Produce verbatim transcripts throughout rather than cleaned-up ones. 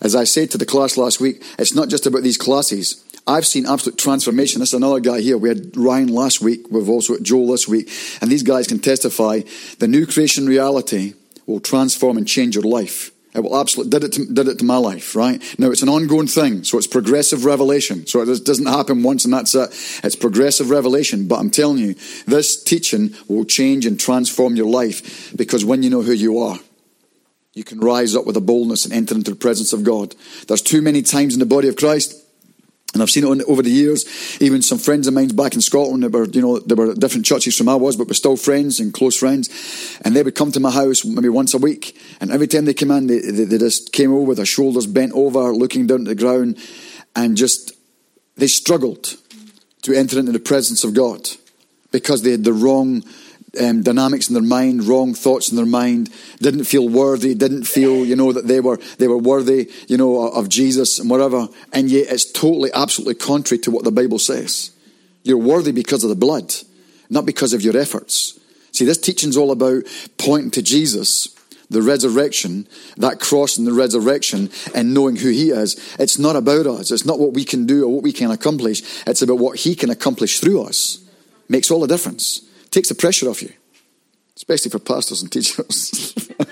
as I said to the class last week, it's not just about these classes. I've seen absolute transformation. This is another guy here. We had Ryan last week. We've also got Joel this week. And these guys can testify. The new creation reality will transform and change your life. It will absolutely, did it to, did it to my life, right? Now, it's an ongoing thing. So it's progressive revelation. So it doesn't happen once and that's it. It's progressive revelation. But I'm telling you, this teaching will change and transform your life, because when you know who you are, you can rise up with a boldness and enter into the presence of God. There's too many times in the body of Christ, and I've seen it over the years, even some friends of mine back in Scotland that were, you know, they were different churches from I was, but we're still friends and close friends. And they would come to my house maybe once a week. And every time they came in, they, they, they just came over with their shoulders bent over, looking down to the ground. And just, they struggled to enter into the presence of God because they had the wrong Um, dynamics in their mind, wrong thoughts in their mind, didn't feel worthy, didn't feel, you know, that they were they were worthy, you know, of Jesus and whatever. And yet it's totally, absolutely contrary to what the Bible says. You're worthy because of the blood, not because of your efforts. See, this teaching's all about pointing to Jesus, the resurrection, that cross and the resurrection, and knowing who he is. It's not about us. It's not what we can do or what we can accomplish. It's about what he can accomplish through us. Makes all the difference. Takes the pressure off you, especially for pastors and teachers.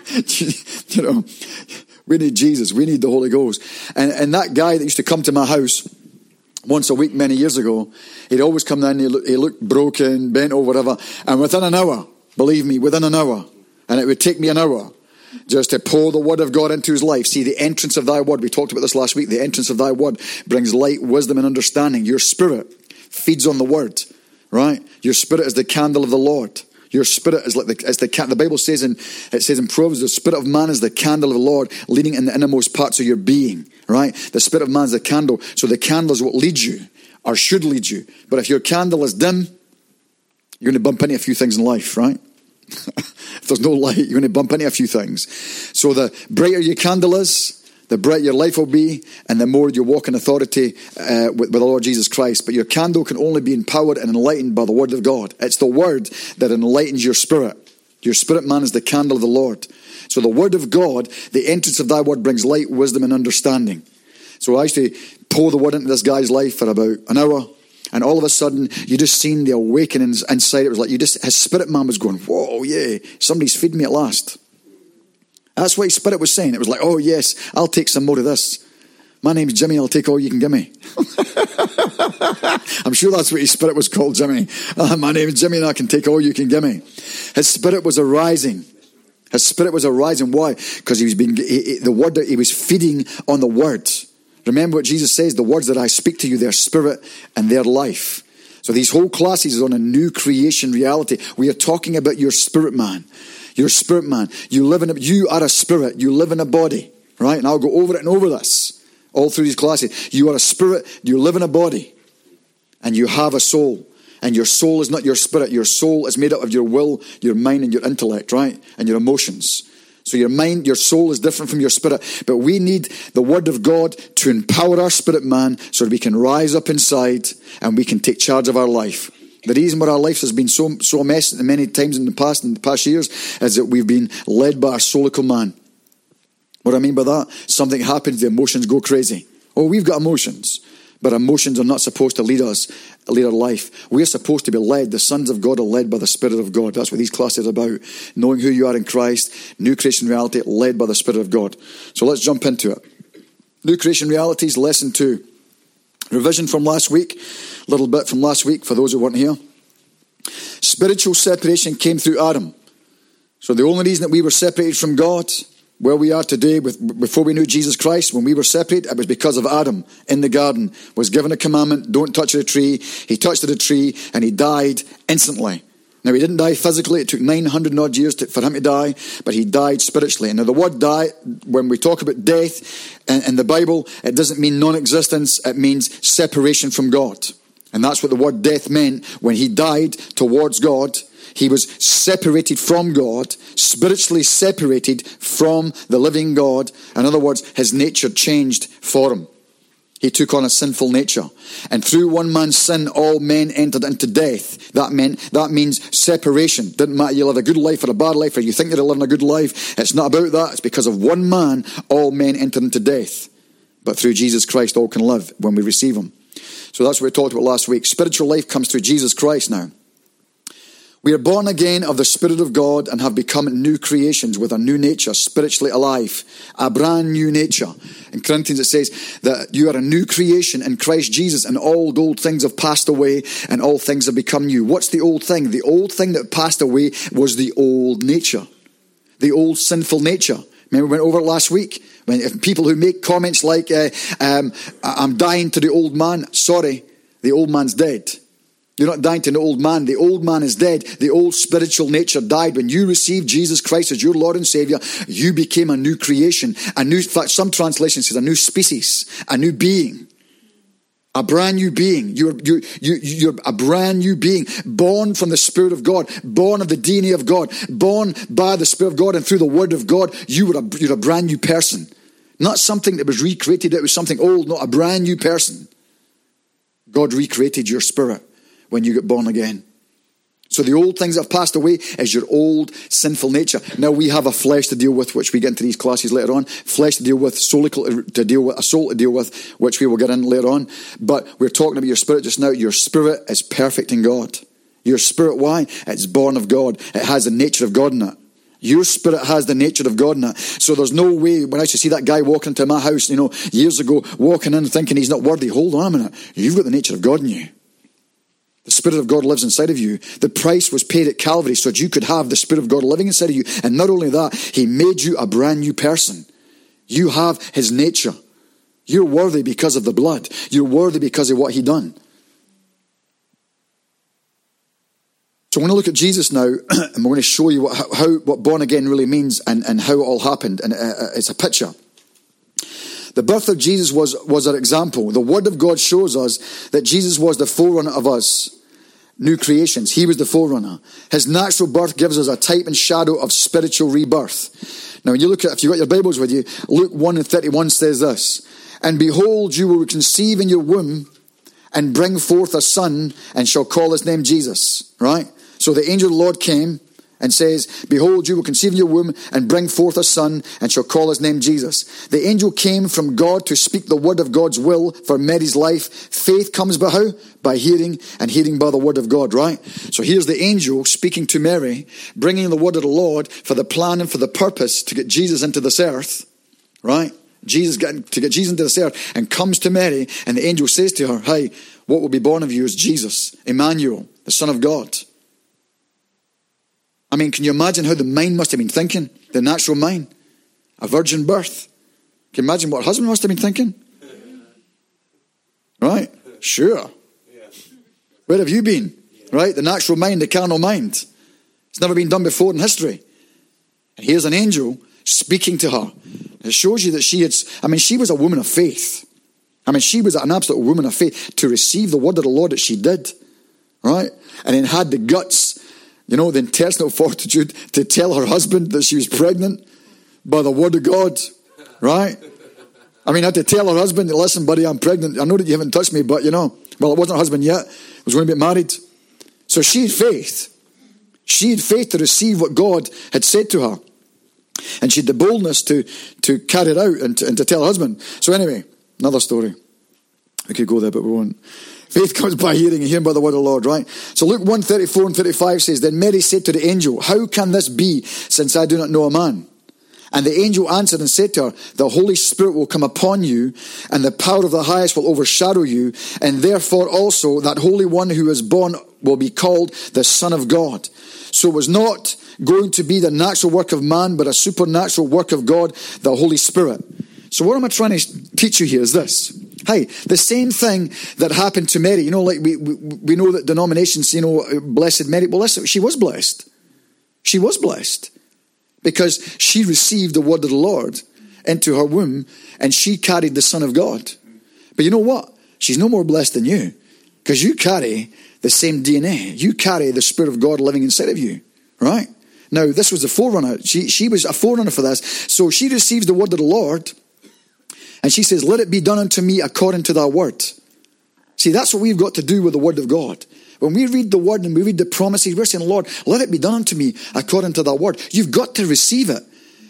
You know, we need Jesus. We need the Holy Ghost. And and that guy that used to come to my house once a week many years ago, he'd always come down, he looked, he looked broken, bent over, whatever. And within an hour, believe me, within an hour, and it would take me an hour just to pour the word of God into his life. See, the entrance of thy word, we talked about this last week, the entrance of thy word brings light, wisdom, and understanding. Your spirit feeds on the word. Right? Your spirit is the candle of the Lord. Your spirit is like the, it's the, the Bible says in, it says in Proverbs, the spirit of man is the candle of the Lord, leading in the innermost parts of your being. Right? The spirit of man is the candle. So the candle is what leads you, or should lead you. But if your candle is dim, you're going to bump into a few things in life, right? If there's no light, you're going to bump into a few things. So the brighter your candle is, the brighter your life will be, and the more you walk in authority uh, with, with the Lord Jesus Christ. But your candle can only be empowered and enlightened by the word of God. It's the word that enlightens your spirit. Your spirit man is the candle of the Lord. So the word of God, the entrance of thy word brings light, wisdom, and understanding. So I used to pour the word into this guy's life for about an hour, and all of a sudden, you just seen the awakenings inside. It was like you just, his spirit man was going, whoa, yeah, somebody's feeding me at last. That's what his spirit was saying. It was like, oh yes, I'll take some more of this. My name's Jimmy, I'll take all you can give me. I'm sure that's what his spirit was called, Jimmy. Uh, my name is Jimmy and I can take all you can give me. His spirit was arising. His spirit was arising. Why? Because he was being, he, he, the word that he was feeding on the word. Remember what Jesus says, the words that I speak to you, their spirit and their life. So these whole classes is on a new creation reality. We are talking about your spirit man. Your spirit man. You live in a, you are a spirit. You live in a body. Right? And I'll go over it and over this. All through these classes. You are a spirit. You live in a body. And you have a soul. And your soul is not your spirit. Your soul is made up of your will, your mind, and your intellect. Right? And your emotions. So your mind, your soul is different from your spirit. But we need the word of God to empower our spirit man so that we can rise up inside and we can take charge of our life. The reason why our life has been so so messed many times in the past, in the past years, is that we've been led by our soulical man. What I mean by that? Something happens, the emotions go crazy. Oh, we've got emotions. But emotions are not supposed to lead us, lead our life. We're supposed to be led. The sons of God are led by the Spirit of God. That's what these classes are about. Knowing who you are in Christ, new creation reality, led by the Spirit of God. So let's jump into it. New creation realities, lesson two. Revision from last week. A little bit from last week for those who weren't here. Spiritual separation came through Adam. So the only reason that we were separated from God, where we are today, with, before we knew Jesus Christ, when we were separated, it was because of Adam in the garden. Was given a commandment, don't touch the tree. He touched the tree and he died instantly. Now he didn't die physically. It took nine hundred odd years to, for him to die, but he died spiritually. And now the word die, when we talk about death in, in the Bible, it doesn't mean non-existence. It means separation from God. And that's what the word death meant. When he died towards God, he was separated from God, spiritually separated from the living God. In other words, his nature changed for him. He took on a sinful nature. And through one man's sin, all men entered into death. That meant, that means separation. Didn't matter you live a good life or a bad life, or you think you're living a good life. It's not about that. It's because of one man, all men entered into death. But through Jesus Christ, all can live when we receive him. So that's what we talked about last week. Spiritual life comes through Jesus Christ now. We are born again of the Spirit of God and have become new creations with a new nature, spiritually alive. A brand new nature. In Corinthians it says that you are a new creation in Christ Jesus, and all old things have passed away and all things have become new. What's the old thing? The old thing that passed away was the old nature. The old sinful nature. Remember we went over it last week? When if people who make comments like, uh, um, I'm dying to the old man. Sorry, the old man's dead. You're not dying to an old man. The old man is dead. The old spiritual nature died. When you received Jesus Christ as your Lord and Savior, you became a new creation. A new, in fact, some translations says a new species, a new being. A brand new being. You're, you're, you're a brand new being. Born from the Spirit of God. Born of the D N A of God. Born by the Spirit of God and through the Word of God. You were a, you're a brand new person. Not something that was recreated. It was something old. Not a brand new person. God recreated your spirit when you get born again. So the old things that have passed away is your old sinful nature. Now we have a flesh to deal with, which we get into these classes later on. Flesh to deal with, soulical to deal with, a soul to deal with, which we will get in later on. But we're talking about your spirit just now. Your spirit is perfect in God. Your spirit, why? It's born of God. It has the nature of God in it. Your spirit has the nature of God in it. So there's no way, when I used to see that guy walking into my house, you know, years ago, walking in thinking he's not worthy. Hold on a minute. You've got the nature of God in you. The Spirit of God lives inside of you. The price was paid at Calvary so that you could have the Spirit of God living inside of you. And not only that, he made you a brand new person. You have his nature. You're worthy because of the blood. You're worthy because of what he done. So we're going to look at Jesus now, and we're going to show you what, how, what born again really means and, and how it all happened. And uh, it's a picture. The birth of Jesus was, was an example. The Word of God shows us that Jesus was the forerunner of us, new creations. He was the forerunner. His natural birth gives us a type and shadow of spiritual rebirth. Now when you look at, if you've got your Bibles with you, Luke one and thirty-one says this, and behold, you will conceive in your womb and bring forth a son and shall call his name Jesus. Right? So the angel of the Lord came and says, behold, you will conceive in your womb and bring forth a son and shall call his name Jesus. The angel came from God to speak the word of God's will for Mary's life. Faith comes by how? By hearing, and hearing by the word of God, right? So here's the angel speaking to Mary, bringing the word of the Lord for the plan and for the purpose to get Jesus into this earth, right? Jesus got, to get Jesus into this earth, and comes to Mary, and the angel says to her, hey, what will be born of you is Jesus, Emmanuel, the Son of God. I mean, can you imagine how the mind must have been thinking? The natural mind. A virgin birth. Can you imagine what her husband must have been thinking? Right? Sure. Where have you been? Right? The natural mind, the carnal mind. It's never been done before in history. And here's an angel speaking to her. It shows you that she had, I mean, she was a woman of faith. I mean, she was an absolute woman of faith to receive the word of the Lord that she did. Right? And then had the guts, you know, the intestinal fortitude to tell her husband that she was pregnant by the word of God, right? I mean, I had to tell her husband, listen, buddy, I'm pregnant. I know that you haven't touched me, but you know, well, it wasn't her husband yet. I was going to get married. So she had faith. She had faith to receive what God had said to her. And she had the boldness to, to carry it out and to, and to tell her husband. So anyway, another story. We could go there, but we won't. Faith comes by hearing, and hearing by the word of the Lord, right? So Luke one, thirty-four and thirty-five says, then Mary said to the angel, how can this be, since I do not know a man? And the angel answered and said to her, the Holy Spirit will come upon you, and the power of the highest will overshadow you, and therefore also that Holy One who is born will be called the Son of God. So it was not going to be the natural work of man, but a supernatural work of God, the Holy Spirit. So what am I trying to teach you here is this. Hey, the same thing that happened to Mary, you know, like we, we we know that denominations, you know, blessed Mary. Well, listen, she was blessed. She was blessed because she received the word of the Lord into her womb, and she carried the Son of God. But you know what? She's no more blessed than you, because you carry the same D N A. You carry the Spirit of God living inside of you, right? Now, this was a forerunner. She, she was a forerunner for this. So she receives the word of the Lord, and she says, let it be done unto me according to thy word. See, that's what we've got to do with the word of God. When we read the word and we read the promises, we're saying, Lord, let it be done unto me according to thy word. You've got to receive it.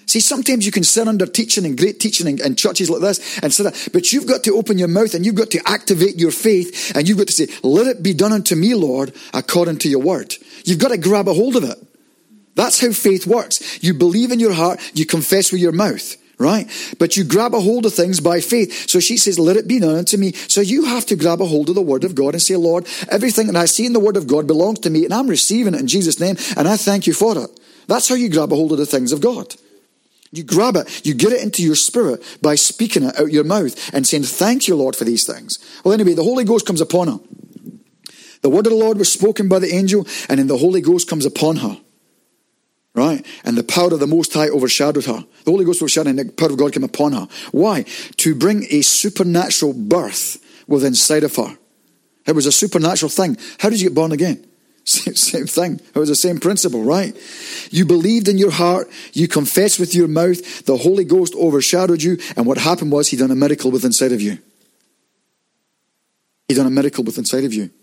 See, sometimes you can sit under teaching and great teaching in, in churches like this, and sit, but you've got to open your mouth and you've got to activate your faith, and you've got to say, let it be done unto me, Lord, according to your word. You've got to grab a hold of it. That's how faith works. You believe in your heart, you confess with your mouth, right? But you grab a hold of things by faith. So she says, let it be done unto me. So you have to grab a hold of the word of God and say, Lord, everything that I see in the word of God belongs to me, and I'm receiving it in Jesus' name, and I thank you for it. That's how you grab a hold of the things of God. You grab it, you get it into your spirit by speaking it out your mouth and saying, thank you, Lord, for these things. Well, anyway, the Holy Ghost comes upon her. The word of the Lord was spoken by the angel, and then the Holy Ghost comes upon her. Right? And the power of the Most High overshadowed her. The Holy Ghost overshadowed her, and the power of God came upon her. Why? To bring a supernatural birth within inside of her. It was a supernatural thing. How did you get born again? Same, same thing. It was the same principle, right? You believed in your heart, you confessed with your mouth, the Holy Ghost overshadowed you, and what happened was he done a miracle within inside of you. He done a miracle within inside of you.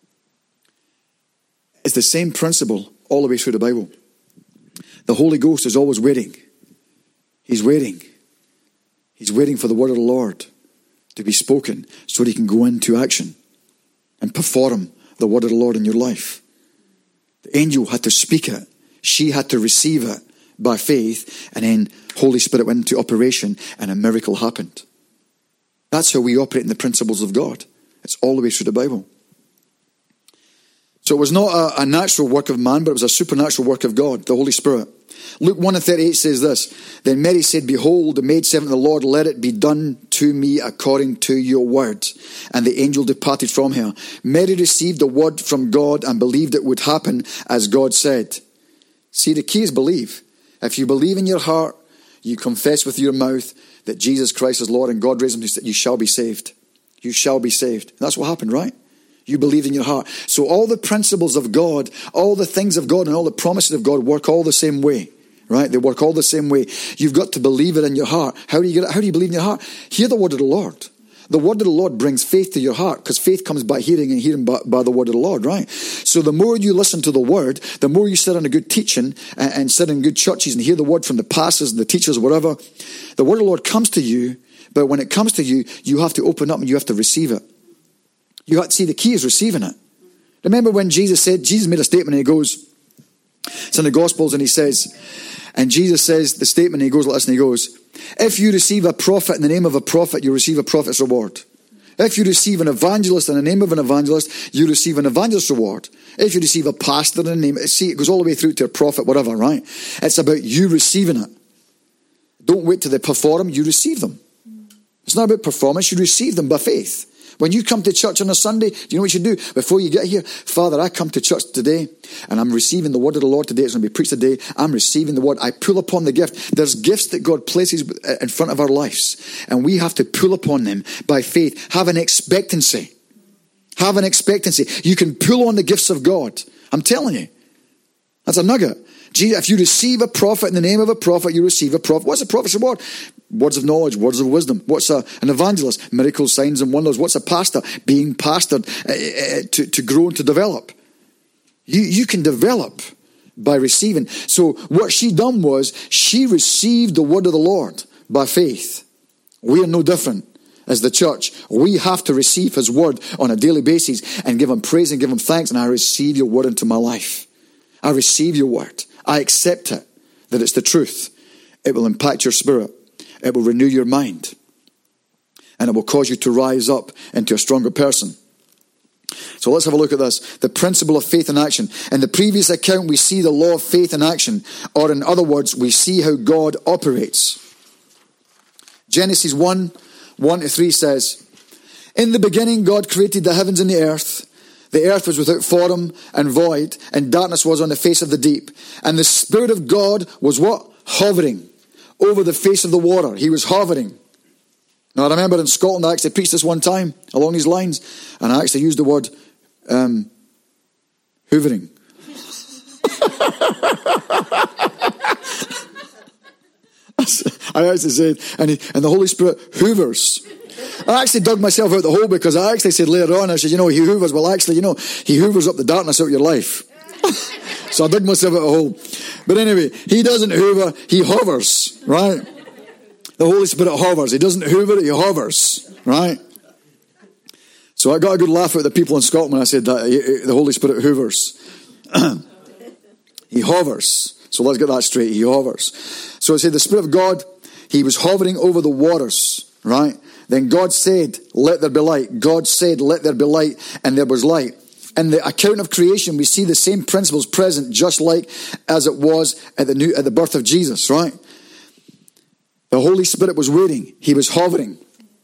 It's the same principle all the way through the Bible. The Holy Ghost is always waiting. He's waiting. He's waiting for the word of the Lord to be spoken so that he can go into action and perform the word of the Lord in your life. The angel had to speak it. She had to receive it by faith, and then Holy Spirit went into operation and a miracle happened. That's how we operate in the principles of God. It's all the way through the Bible. So it was not a, a natural work of man, but it was a supernatural work of God, the Holy Spirit. Luke one and thirty-eight says this, then Mary said, behold, the maidservant of the Lord, let it be done to me according to your word. And the angel departed from her. Mary received the word from God and believed it would happen as God said. See, the key is believe. If you believe in your heart, you confess with your mouth that Jesus Christ is Lord and God raised him, you shall be saved. You shall be saved. That's what happened, right? You believed in your heart. So all the principles of God, all the things of God, and all the promises of God work all the same way, right? They work all the same way. You've got to believe it in your heart. How do you get it? How do you believe in your heart? Hear the word of the Lord. The word of the Lord brings faith to your heart, because faith comes by hearing, and hearing by, by the word of the Lord, right? So the more you listen to the word, the more you sit on a good teaching and, and sit in good churches and hear the word from the pastors and the teachers, whatever, the word of the Lord comes to you. But when it comes to you, you have to open up and you have to receive it. You have to see, the key is receiving it. Remember when Jesus said, Jesus made a statement and he goes, it's in the Gospels, and he says, and Jesus says the statement, and he goes like this, and he goes, if you receive a prophet in the name of a prophet, you receive a prophet's reward. If you receive an evangelist in the name of an evangelist, you receive an evangelist's reward. If you receive a pastor in the name, see, it goes all the way through to a prophet, whatever, right? It's about you receiving it. Don't wait till they perform, you receive them. It's not about performance, you receive them by faith. When you come to church on a Sunday, do you know what you should do? Before you get here, Father, I come to church today and I'm receiving the word of the Lord today. It's going to be preached today. I'm receiving the word. I pull upon the gift. There's gifts that God places in front of our lives, and we have to pull upon them by faith. Have an expectancy. Have an expectancy. You can pull on the gifts of God. I'm telling you. That's a nugget. If you receive a prophet in the name of a prophet, you receive a prophet. What's a prophet's reward? Words of knowledge, words of wisdom. What's a, an evangelist? Miracles, signs and wonders. What's a pastor? Being pastored uh, uh, to, to grow and to develop. You, you can develop by receiving. So what she done was, she received the word of the Lord by faith. We are no different as the church. We have to receive his word on a daily basis and give him praise and give him thanks. And I receive your word into my life. I receive your word. I accept it, that it's the truth. It will impact your spirit. It will renew your mind. And it will cause you to rise up into a stronger person. So let's have a look at this. The principle of faith in action. In the previous account, we see the law of faith in action. Or in other words, we see how God operates. Genesis one, one to three says, in the beginning, God created the heavens and the earth. The earth was without form and void, and darkness was on the face of the deep. And the Spirit of God was what? Hovering over the face of the water. He was hovering. Now, I remember in Scotland, I actually preached this one time along these lines, and I actually used the word um, hoovering. I actually said, and, he, and the Holy Spirit hoovers. I actually dug myself out the hole, because I actually said later on, I said, you know, he hoovers. Well, actually, you know, he hoovers up the darkness out of your life. So I dug myself out a hole. But anyway, he doesn't hover, he hovers, right? The Holy Spirit hovers. He doesn't hover, he hovers, right? So I got a good laugh at the people in Scotland when I said that the Holy Spirit hovers. He hovers. So let's get that straight. He hovers. So I said the Spirit of God, he was hovering over the waters, right? Then God said, let there be light. God said, let there be light. And there was light. In the account of creation, we see the same principles present, just like as it was at the new, at the birth of Jesus, right? The Holy Spirit was waiting. He was hovering.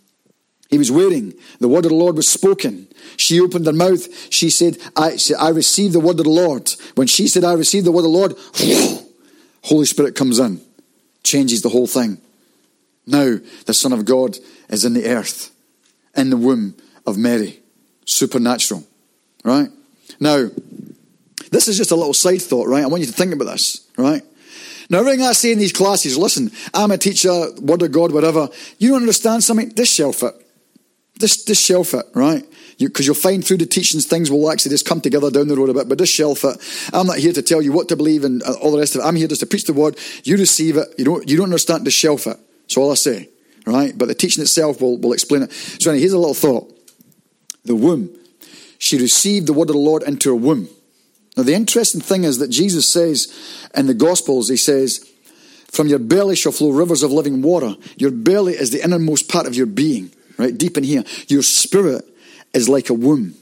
He was waiting. The word of the Lord was spoken. She opened her mouth. She said, I, I received the word of the Lord. When she said, I received the word of the Lord, Holy Spirit comes in, changes the whole thing. Now, the Son of God is in the earth, in the womb of Mary. Supernatural. Right? Now, this is just a little side thought, right? I want you to think about this, right? Now, everything I say in these classes, listen, I'm a teacher, word of God, whatever. You don't understand something? This shelf it. This, this shelf it, right? Because you, you'll find through the teachings things will actually just come together down the road a bit, but just shelf it. I'm not here to tell you what to believe and all the rest of it. I'm here just to preach the word. You receive it. You don't, you don't understand, just shelf it. That's all I say, right? But the teaching itself will, will explain it. So anyway, here's a little thought. The womb. She received the word of the Lord into her womb. Now, the interesting thing is that Jesus says in the Gospels, he says, from your belly shall flow rivers of living water. Your belly is the innermost part of your being, right? Deep in here. Your spirit is like a womb.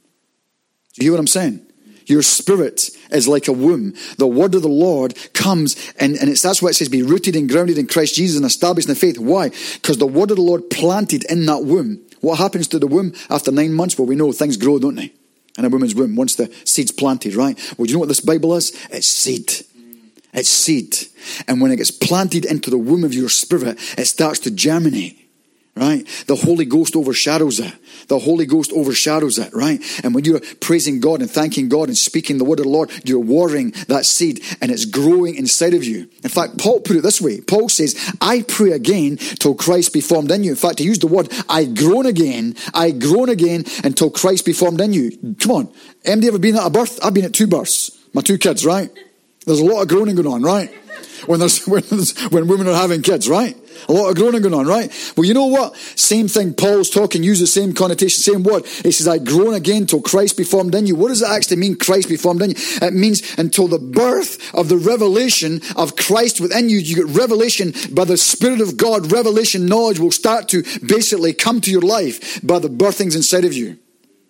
Do you hear what I'm saying? Your spirit is like a womb. The word of the Lord comes, and, and it's, that's why it says, be rooted and grounded in Christ Jesus and established in the faith. Why? Because the word of the Lord planted in that womb. What happens to the womb after nine months? Well, we know things grow, don't they? In a woman's womb, once the seed's planted, right? Well, do you know what this Bible is? It's seed. It's seed. And when it gets planted into the womb of your spirit, it starts to germinate. Right? The Holy Ghost overshadows it. The Holy Ghost overshadows it, right? And when you're praising God and thanking God and speaking the word of the Lord, you're watering that seed and it's growing inside of you. In fact, Paul put it this way. Paul says, I pray again till Christ be formed in you. In fact, he used the word, I groan again, I groan again until Christ be formed in you. Come on. Anybody ever been at a birth? I've been at two births. My two kids, right? There's a lot of groaning going on, right? When there's, when there's, when women are having kids, right? A lot of groaning going on, right? Well, you know what? Same thing. Paul's talking, use the same connotation, same word. He says, I groan again till Christ be formed in you. What does it actually mean, Christ be formed in you? It means until the birth of the revelation of Christ within you. You get revelation by the Spirit of God. Revelation knowledge will start to basically come to your life by the birthings inside of you.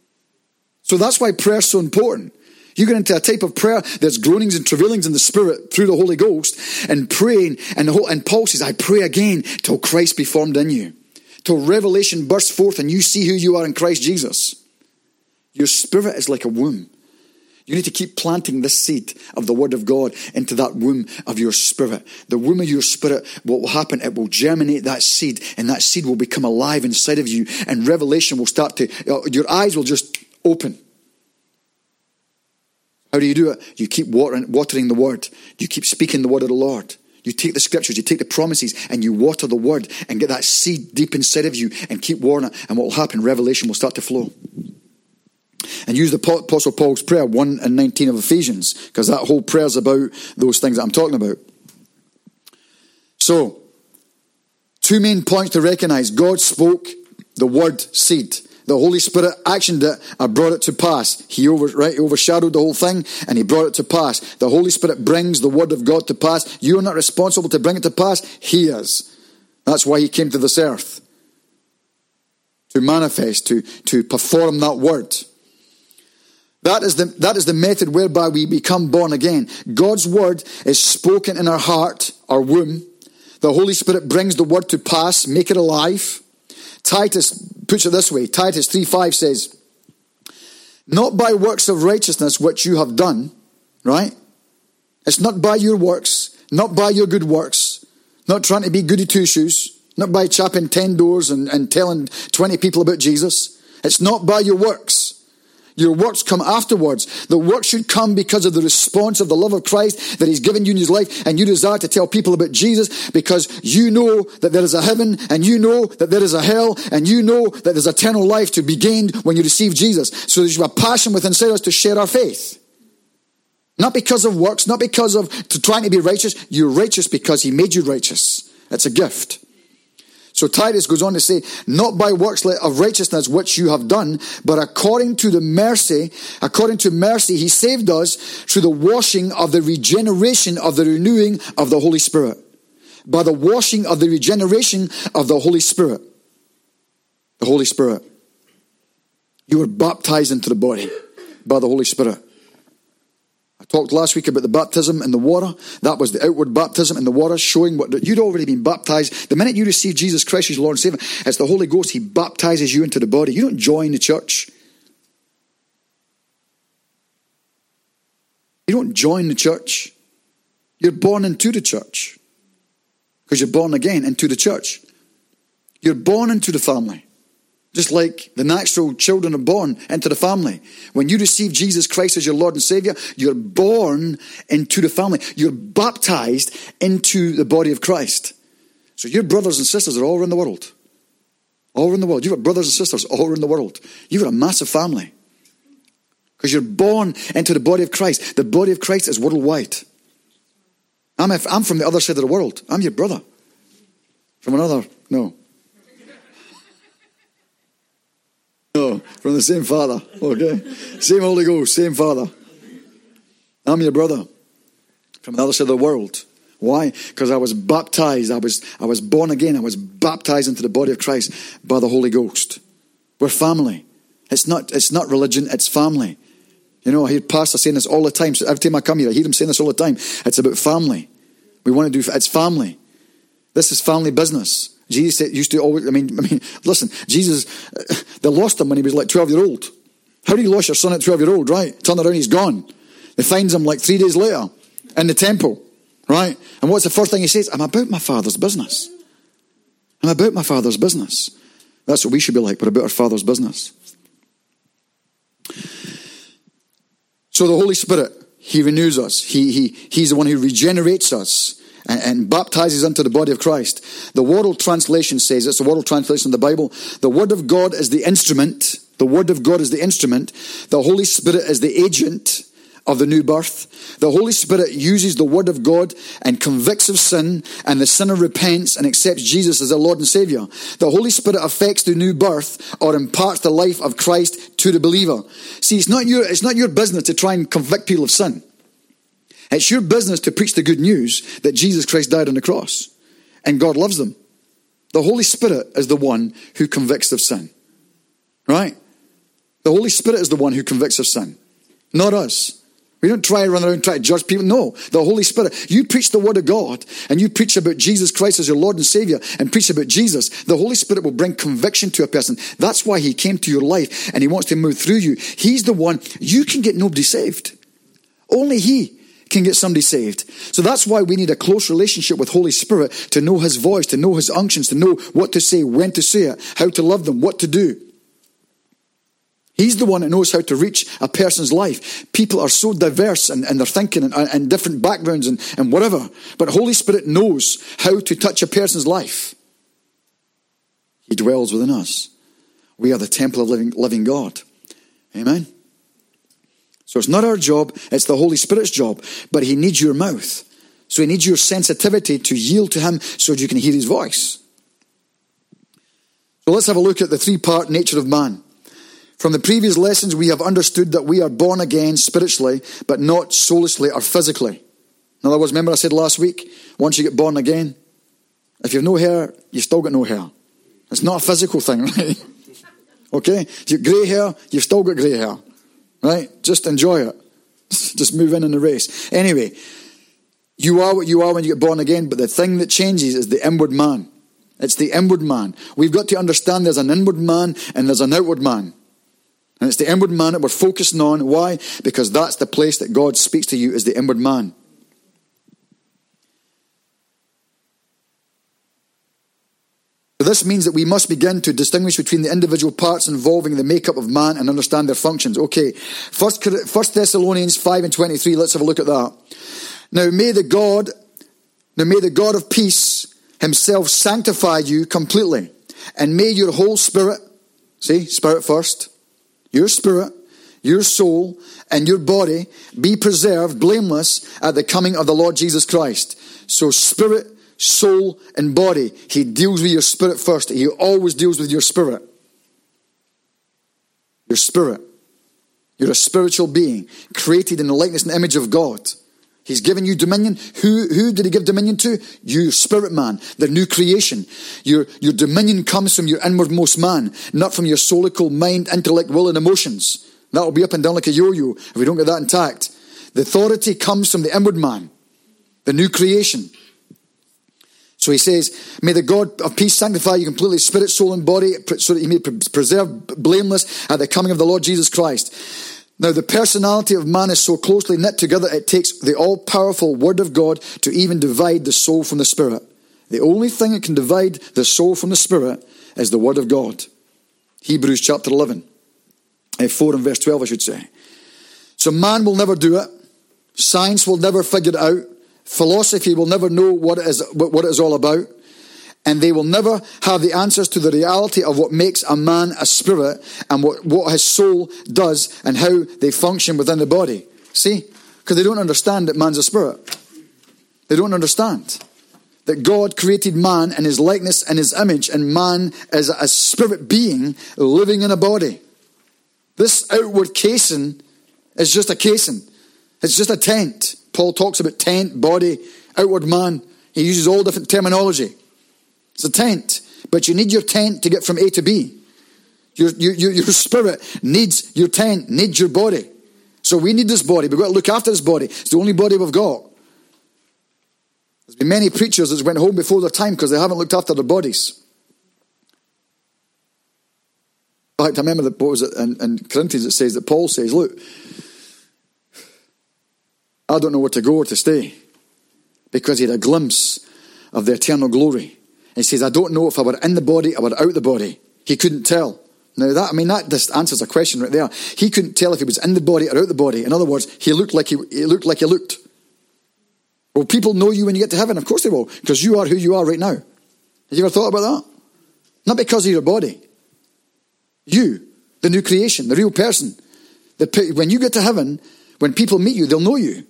So that's why prayer is so important. You get into a type of prayer, there's groanings and travailings in the Spirit through the Holy Ghost and praying. And, the whole, and Paul says, I pray again till Christ be formed in you. Till revelation bursts forth and you see who you are in Christ Jesus. Your spirit is like a womb. You need to keep planting this seed of the Word of God into that womb of your spirit. The womb of your spirit, what will happen, it will germinate that seed and that seed will become alive inside of you and revelation will start to, your eyes will just open. How do you do it? You keep watering, watering the word. You keep speaking the word of the Lord. You take the scriptures, you take the promises, and you water the word and get that seed deep inside of you and keep watering it. And what will happen? Revelation will start to flow. And use the Apostle Paul's prayer, one and nineteen of Ephesians, because that whole prayer is about those things that I'm talking about. So, two main points to recognize. God spoke the word seed. The Holy Spirit actioned it and brought it to pass. He over, right, overshadowed the whole thing and he brought it to pass. The Holy Spirit brings the word of God to pass. You're not responsible to bring it to pass. He is. That's why he came to this earth. To manifest, to, to perform that word. That is the, that is the method whereby we become born again. God's word is spoken in our heart, our womb. The Holy Spirit brings the word to pass, make it alive. Titus puts it this way. Titus three five says, not by works of righteousness which you have done, right? It's not by your works, not by your good works, not trying to be goody two-shoes, not by chapping ten doors and, and telling twenty people about Jesus. It's not by your works. Your works come afterwards. The work should come because of the response of the love of Christ that he's given you in his life, and you desire to tell people about Jesus because you know that there is a heaven and you know that there is a hell and you know that there's eternal life to be gained when you receive Jesus. So there's a passion within us to share our faith. Not because of works, not because of to trying to be righteous. You're righteous because he made you righteous. It's a gift. So Titus goes on to say, not by works of righteousness which you have done, but according to the mercy, according to mercy, he saved us through the washing of the regeneration of the renewing of the Holy Spirit. By the washing of the regeneration of the Holy Spirit. The Holy Spirit. You were baptized into the body by the Holy Spirit. I talked last week about the baptism in the water. That was the outward baptism in the water, showing what you'd already been baptized. The minute you receive Jesus Christ as Lord and Savior, it's the Holy Ghost. He baptizes you into the body. You don't join the church. You don't join the church. You're born into the church. Because you're born again into the church. You're born into the family. Just like the natural children are born into the family. When you receive Jesus Christ as your Lord and Savior, you're born into the family. You're baptized into the body of Christ. So your brothers and sisters are all around the world. All around the world. You've got brothers and sisters all around the world. You've got a massive family. Because you're born into the body of Christ. The body of Christ is worldwide. I'm, I'm from the other side of the world. I'm your brother. From another, no. No, from the same Father, okay? Same Holy Ghost, same Father. I'm your brother from the other side of the world. Why? Because I was baptized. I was, I was born again. I was baptized into the body of Christ by the Holy Ghost. We're family. It's not, it's not religion, it's family. You know, I hear pastors saying this all the time. So every time I come here, I hear them saying this all the time. It's about family. We want to do, it's family. This is family business. Jesus used to always, I mean, I mean, listen, Jesus, they lost him when he was like twelve year old. How do you lose your son at twelve year old, right? Turn around, he's gone. They find him like three days later in the temple, right? And what's the first thing he says? I'm about my Father's business. I'm about my Father's business. That's what we should be like. We're about our Father's business. So the Holy Spirit, he renews us. He, he, he's the one who regenerates us. And, and baptizes into the body of Christ. The World Translation says, it's the World Translation of the Bible, the Word of God is the instrument, the Word of God is the instrument, the Holy Spirit is the agent of the new birth. The Holy Spirit uses the Word of God and convicts of sin, and the sinner repents and accepts Jesus as their Lord and Savior. The Holy Spirit affects the new birth or imparts the life of Christ to the believer. See, it's not your, it's not your business to try and convict people of sin. It's your business to preach the good news that Jesus Christ died on the cross and God loves them. The Holy Spirit is the one who convicts of sin. Right? The Holy Spirit is the one who convicts of sin. Not us. We don't try to run around and try to judge people. No, the Holy Spirit. You preach the Word of God and you preach about Jesus Christ as your Lord and Savior and preach about Jesus. The Holy Spirit will bring conviction to a person. That's why he came to your life and he wants to move through you. He's the one. You can get nobody saved. Only he can get somebody saved. So that's why we need a close relationship with Holy Spirit to know his voice, to know his unctions, to know what to say, when to say it, how to love them, what to do. He's the one that knows how to reach a person's life. People are so diverse in, in their thinking and, and different backgrounds and, and whatever. But Holy Spirit knows how to touch a person's life. He dwells within us. We are the temple of living, living God. Amen. So it's not our job, it's the Holy Spirit's job. But he needs your mouth. So he needs your sensitivity to yield to him so that you can hear his voice. So let's have a look at the three-part nature of man. From the previous lessons, we have understood that we are born again spiritually, but not soulishly or physically. In other words, remember I said last week, once you get born again, if you have no hair, you've still got no hair. It's not a physical thing, right? Okay? If you've grey hair, you've still got grey hair. Right? Just enjoy it. Just move in in the race. Anyway, you are what you are when you get born again, but the thing that changes is the inward man. It's the inward man. We've got to understand there's an inward man and there's an outward man. And it's the inward man that we're focusing on. Why? Because that's the place that God speaks to you, is the inward man. So this means that we must begin to distinguish between the individual parts involving the makeup of man and understand their functions. Okay, First Thessalonians five and twenty-three, let's have a look at that. Now may the God, now may the God of peace himself sanctify you completely, and may your whole spirit, see, spirit first, your spirit, your soul, and your body be preserved blameless at the coming of the Lord Jesus Christ. So spirit, soul, and body. He deals with your spirit first. He always deals with your spirit. Your spirit. You're a spiritual being, created in the likeness and image of God. He's given you dominion. Who, who did he give dominion to? You, spirit man, the new creation. Your, your dominion comes from your inwardmost man, not from your soulical mind, intellect, will, and emotions. That will be up and down like a yo-yo if we don't get that intact. The authority comes from the inward man, the new creation. So he says, may the God of peace sanctify you completely, spirit, soul, and body, so that you may be preserved blameless at the coming of the Lord Jesus Christ. Now, the personality of man is so closely knit together, it takes the all-powerful word of God to even divide the soul from the spirit. The only thing that can divide the soul from the spirit is the word of God. Hebrews chapter eleven. four and verse twelve, I should say. So man will never do it. Science will never figure it out. Philosophy will never know what it is, what it is all about. And they will never have the answers to the reality of what makes a man a spirit and what, what his soul does and how they function within the body. See? Because they don't understand that man's a spirit. They don't understand that God created man in his likeness and his image, and man is a spirit being living in a body. This outward casing is just a casing. It's just a tent. Paul talks about tent, body, outward man. He uses all different terminology. It's a tent, but you need your tent to get from A to B. Your, your, your spirit needs your tent, needs your body. So we need this body. We've got to look after this body. It's the only body we've got. There's been many preachers that went home before their time because they haven't looked after their bodies. In fact, I remember that, what was it, in, in Corinthians it says that Paul says, look, I don't know where to go or to stay, because he had a glimpse of the eternal glory. He says, I don't know if I were in the body or were out the body. He couldn't tell. Now that, I mean, that just answers a question right there. He couldn't tell if he was in the body or out the body. In other words, he looked like he, he looked like he looked. Will people know you when you get to heaven? Of course they will, because you are who you are right now. Have you ever thought about that? Not because of your body. You, the new creation, the real person. The, when you get to heaven, when people meet you, they'll know you.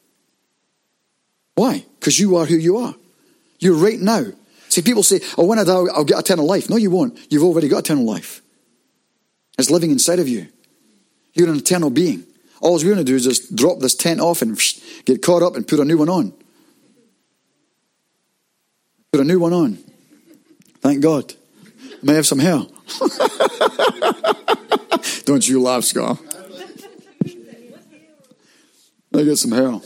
Why? Because you are who you are. You're right now. See, people say, oh, when I die, I'll get eternal life. No, you won't. You've already got eternal life. It's living inside of you. You're an eternal being. All we're going to do is just drop this tent off and get caught up and put a new one on. Put a new one on. Thank God. May I have some hair? Don't you laugh, Scott. I get some hair.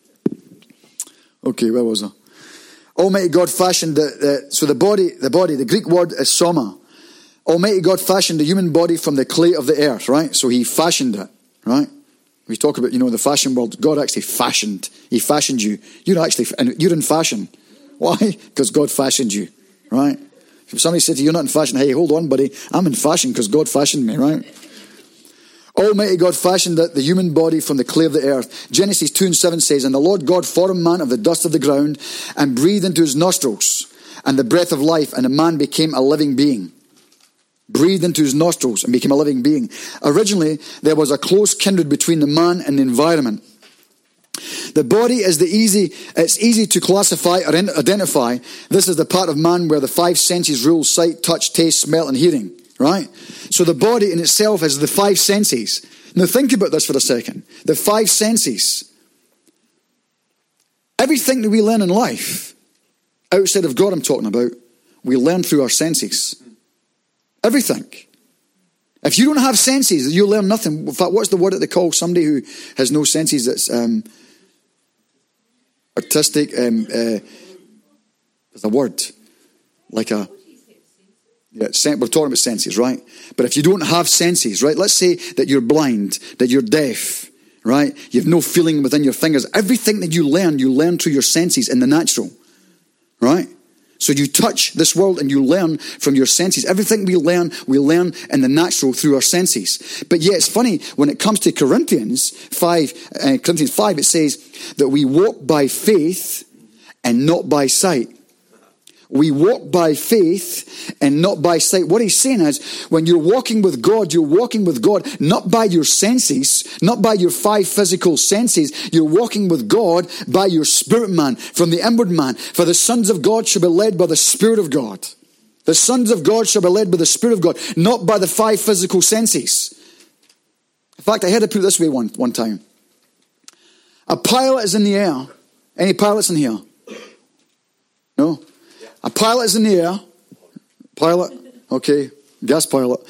Okay, where was I? Almighty God fashioned the, the so the body, the body, the Greek word is soma. Almighty God fashioned the human body from the clay of the earth, right? So he fashioned it, right? We talk about, you know, the fashion world. God actually fashioned. He fashioned you. You're actually, you're in fashion. Why? Because God fashioned you, right? If somebody said to you, you're not in fashion, hey, hold on, buddy. I'm in fashion because God fashioned me, right? Almighty God fashioned the, the human body from the clay of the earth. Genesis two and seven says, and the Lord God formed man of the dust of the ground and breathed into his nostrils and the breath of life, and the man became a living being. Breathed into his nostrils and became a living being. Originally, there was a close kindred between the man and the environment. The body is the easy, it's easy to classify or identify. This is the part of man where the five senses rule: sight, touch, taste, smell, and hearing. Right? So the body in itself has the five senses. Now think about this for a second. The five senses. Everything that we learn in life, outside of God I'm talking about, we learn through our senses. Everything. If you don't have senses, you'll learn nothing. In fact, what's the word that they call somebody who has no senses that's um, artistic? Um, uh, there's a word. Like a... Yeah, we're talking about senses, right? But if you don't have senses, right? Let's say that you're blind, that you're deaf, right? You have no feeling within your fingers. Everything that you learn, you learn through your senses in the natural, right? So you touch this world and you learn from your senses. Everything we learn, we learn in the natural through our senses. But yeah, it's funny, when it comes to Corinthians five, uh, Corinthians five, it says that we walk by faith and not by sight. We walk by faith and not by sight. What he's saying is, when you're walking with God, you're walking with God not by your senses, not by your five physical senses. You're walking with God by your spirit man, from the inward man. For the sons of God shall be led by the Spirit of God. The sons of God shall be led by the Spirit of God, not by the five physical senses. In fact, I had to put it this way one, one time. A pilot is in the air. Any pilots in here? No? A pilot is in the air. Pilot? Okay. Gas pilot.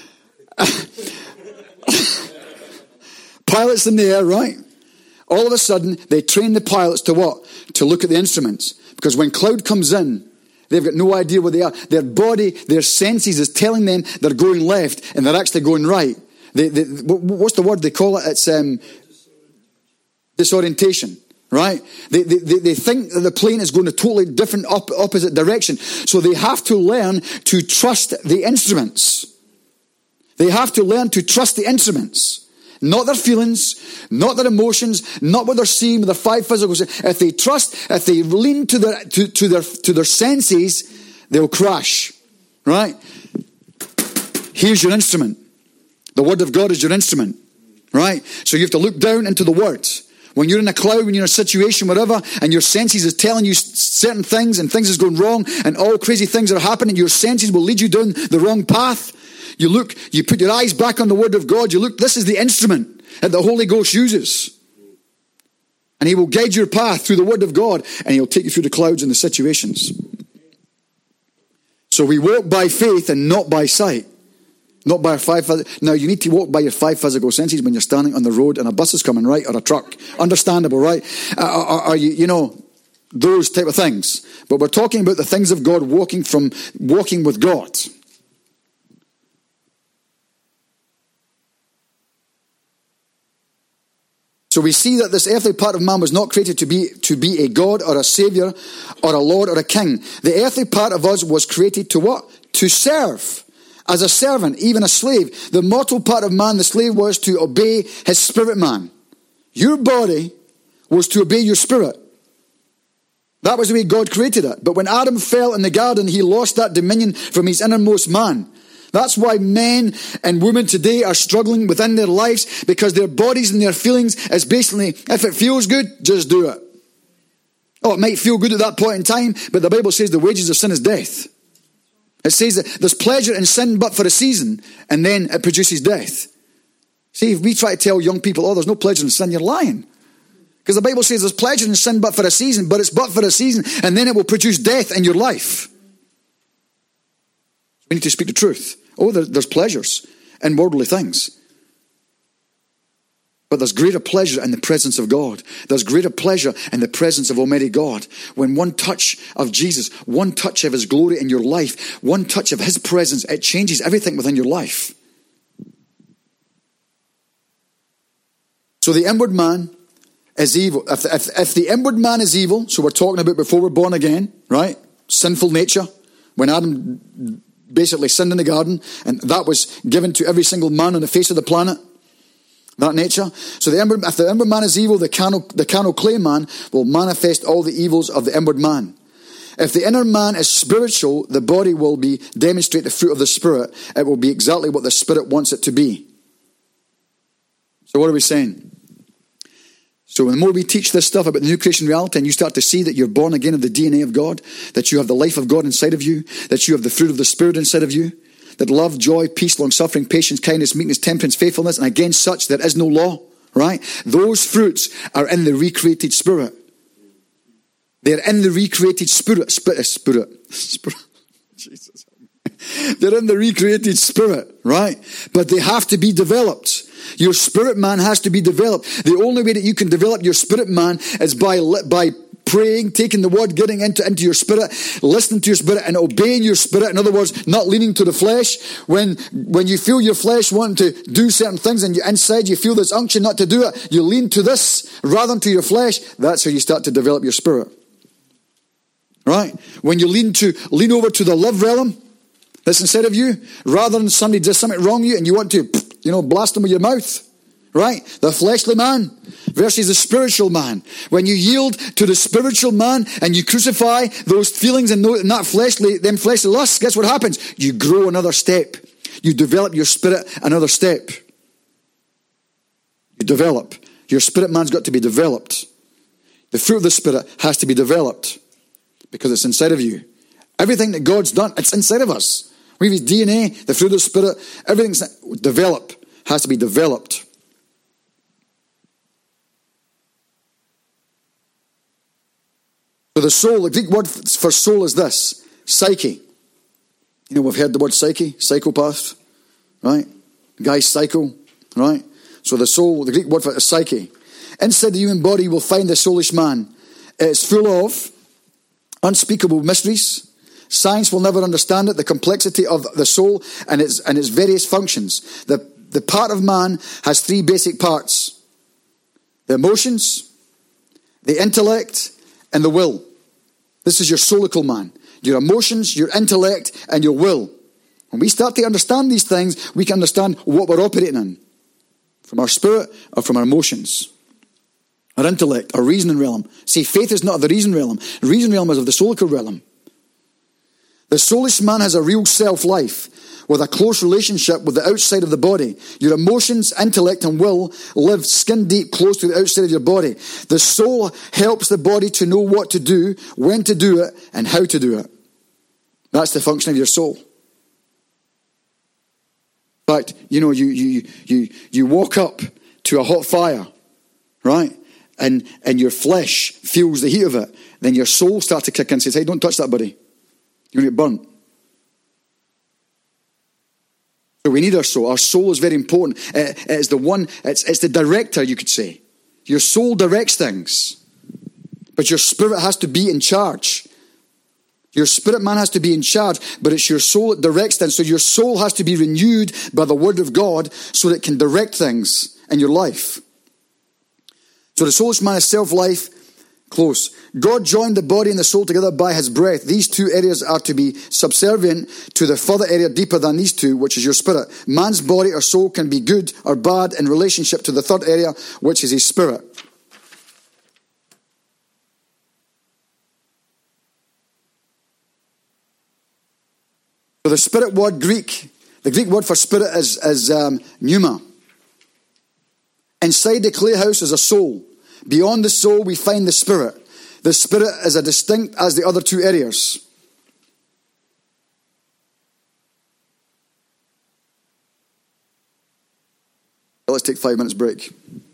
Pilot's in the air, right? All of a sudden, they train the pilots to what? To look at the instruments. Because when cloud comes in, they've got no idea where they are. Their body, their senses is telling them they're going left and they're actually going right. They, they, what's the word they call it? It's um, disorientation. Right? They, they, they think that the plane is going a totally different op- opposite direction. So they have to learn to trust the instruments. They have to learn to trust the instruments. Not their feelings, not their emotions, not what they're seeing with their five physical senses. If they trust, if they lean to their, to, to their, to their senses, they'll crash. Right? Here's your instrument. The Word of God is your instrument. Right? So you have to look down into the Word. When you're in a cloud, when you're in a situation, whatever, and your senses is telling you certain things and things is going wrong and all crazy things are happening, your senses will lead you down the wrong path. You look, you put your eyes back on the Word of God. You look, this is the instrument that the Holy Ghost uses. And He will guide your path through the Word of God and He'll take you through the clouds and the situations. So we walk by faith and not by sight. Not by our five. Now, you need to walk by your five physical senses when you're standing on the road and a bus is coming, right? Or a truck. Understandable, right? Uh, or, or you, you know, those type of things. But we're talking about the things of God, walking from, walking with God. So we see that this earthly part of man was not created to be, to be a God or a Savior or a Lord or a King. The earthly part of us was created to what? To serve. As a servant, even a slave. The mortal part of man, the slave, was to obey his spirit man. Your body was to obey your spirit. That was the way God created it. But when Adam fell in the garden, he lost that dominion from his innermost man. That's why men and women today are struggling within their lives, because their bodies and their feelings is basically, if it feels good, just do it. Oh, it might feel good at that point in time, but the Bible says the wages of sin is death. It says that there's pleasure in sin but for a season, and then it produces death. See, if we try to tell young people, oh, there's no pleasure in sin, you're lying. Because the Bible says there's pleasure in sin but for a season, but it's but for a season, and then it will produce death in your life. We need to speak the truth. Oh, there, there's pleasures in worldly things. But there's greater pleasure in the presence of God. There's greater pleasure in the presence of Almighty God. When one touch of Jesus, one touch of His glory in your life, one touch of His presence, it changes everything within your life. So the inward man is evil. If, if, if the inward man is evil, so we're talking about before we're born again, right? Sinful nature. When Adam basically sinned in the garden, and that was given to every single man on the face of the planet. That nature. So the inward, if the inward man is evil, the carnal, the carnal clay man will manifest all the evils of the inward man. If the inner man is spiritual, the body will be demonstrate the fruit of the Spirit. It will be exactly what the Spirit wants it to be. So what are we saying? So the more we teach this stuff about the new creation reality, and you start to see that you're born again of the D N A of God, that you have the life of God inside of you, that you have the fruit of the Spirit inside of you, that love, joy, peace, long-suffering, patience, kindness, meekness, temperance, faithfulness, and against such there is no law, right? Those fruits are in the recreated spirit. They're in the recreated spirit. Spirit. Spirit. Spirit. Jesus. They're in the recreated spirit, right? But they have to be developed. Your spirit man has to be developed. The only way that you can develop your spirit man is by by praying, taking the word, getting into, into your spirit, listening to your spirit and obeying your spirit. In other words, not leaning to the flesh. When when you feel your flesh wanting to do certain things and you inside you feel this unction not to do it, you lean to this rather than to your flesh. That's how you start to develop your spirit. Right? When you lean to lean over to the love realm that's inside of you, rather than somebody does something wrong to you and you want to, you know, blast them with your mouth. right? The fleshly man versus the spiritual man. When you yield to the spiritual man and you crucify those feelings and that fleshly, them fleshly lusts, guess what happens? You grow another step. You develop your spirit another step. You develop. Your spirit man's got to be developed. The fruit of the Spirit has to be developed because it's inside of you. Everything that God's done, it's inside of us. We have His D N A, the fruit of the Spirit, everything's developed, has to be developed. So the soul, the Greek word for soul is this, psyche. You know, we've heard the word psyche, psychopath, right? The guy's psycho, right? So the soul, the Greek word for it is psyche. Inside the human body, you will find the soulish man. It's full of unspeakable mysteries. Science will never understand it, the complexity of the soul and its, and its various functions. The, the part of man has three basic parts. The emotions, the intellect, and the will. This is your soulical man. Your emotions, your intellect, and your will. When we start to understand these things, we can understand what we're operating in. From our spirit or from our emotions. Our intellect, our reasoning realm. See, faith is not of the reason realm. The reason realm is of the soulical realm. The soulish man has a real self-life with a close relationship with the outside of the body. Your emotions, intellect, and will live skin deep close to the outside of your body. The soul helps the body to know what to do, when to do it, and how to do it. That's the function of your soul. In fact, you know, you you you you walk up to a hot fire, right? And and your flesh feels the heat of it. Then your soul starts to kick in and says, hey, don't touch that, buddy. You're going to get burnt. So we need our soul. Our soul is very important. It is the one, it's, it's the director, you could say. Your soul directs things. But your spirit has to be in charge. Your spirit man has to be in charge, but it's your soul that directs things. So your soul has to be renewed by the word of God so that it can direct things in your life. So the soulish man is self-life, close. God joined the body and the soul together by his breath. These two areas are to be subservient to the further area deeper than these two, which is your spirit. Man's body or soul can be good or bad in relationship to the third area, which is his spirit. So the spirit word Greek, the Greek word for spirit is, is um, pneuma. Inside the clay house is a soul. Beyond the soul, we find the spirit. The spirit is as distinct as the other two areas. Let's take five minutes break.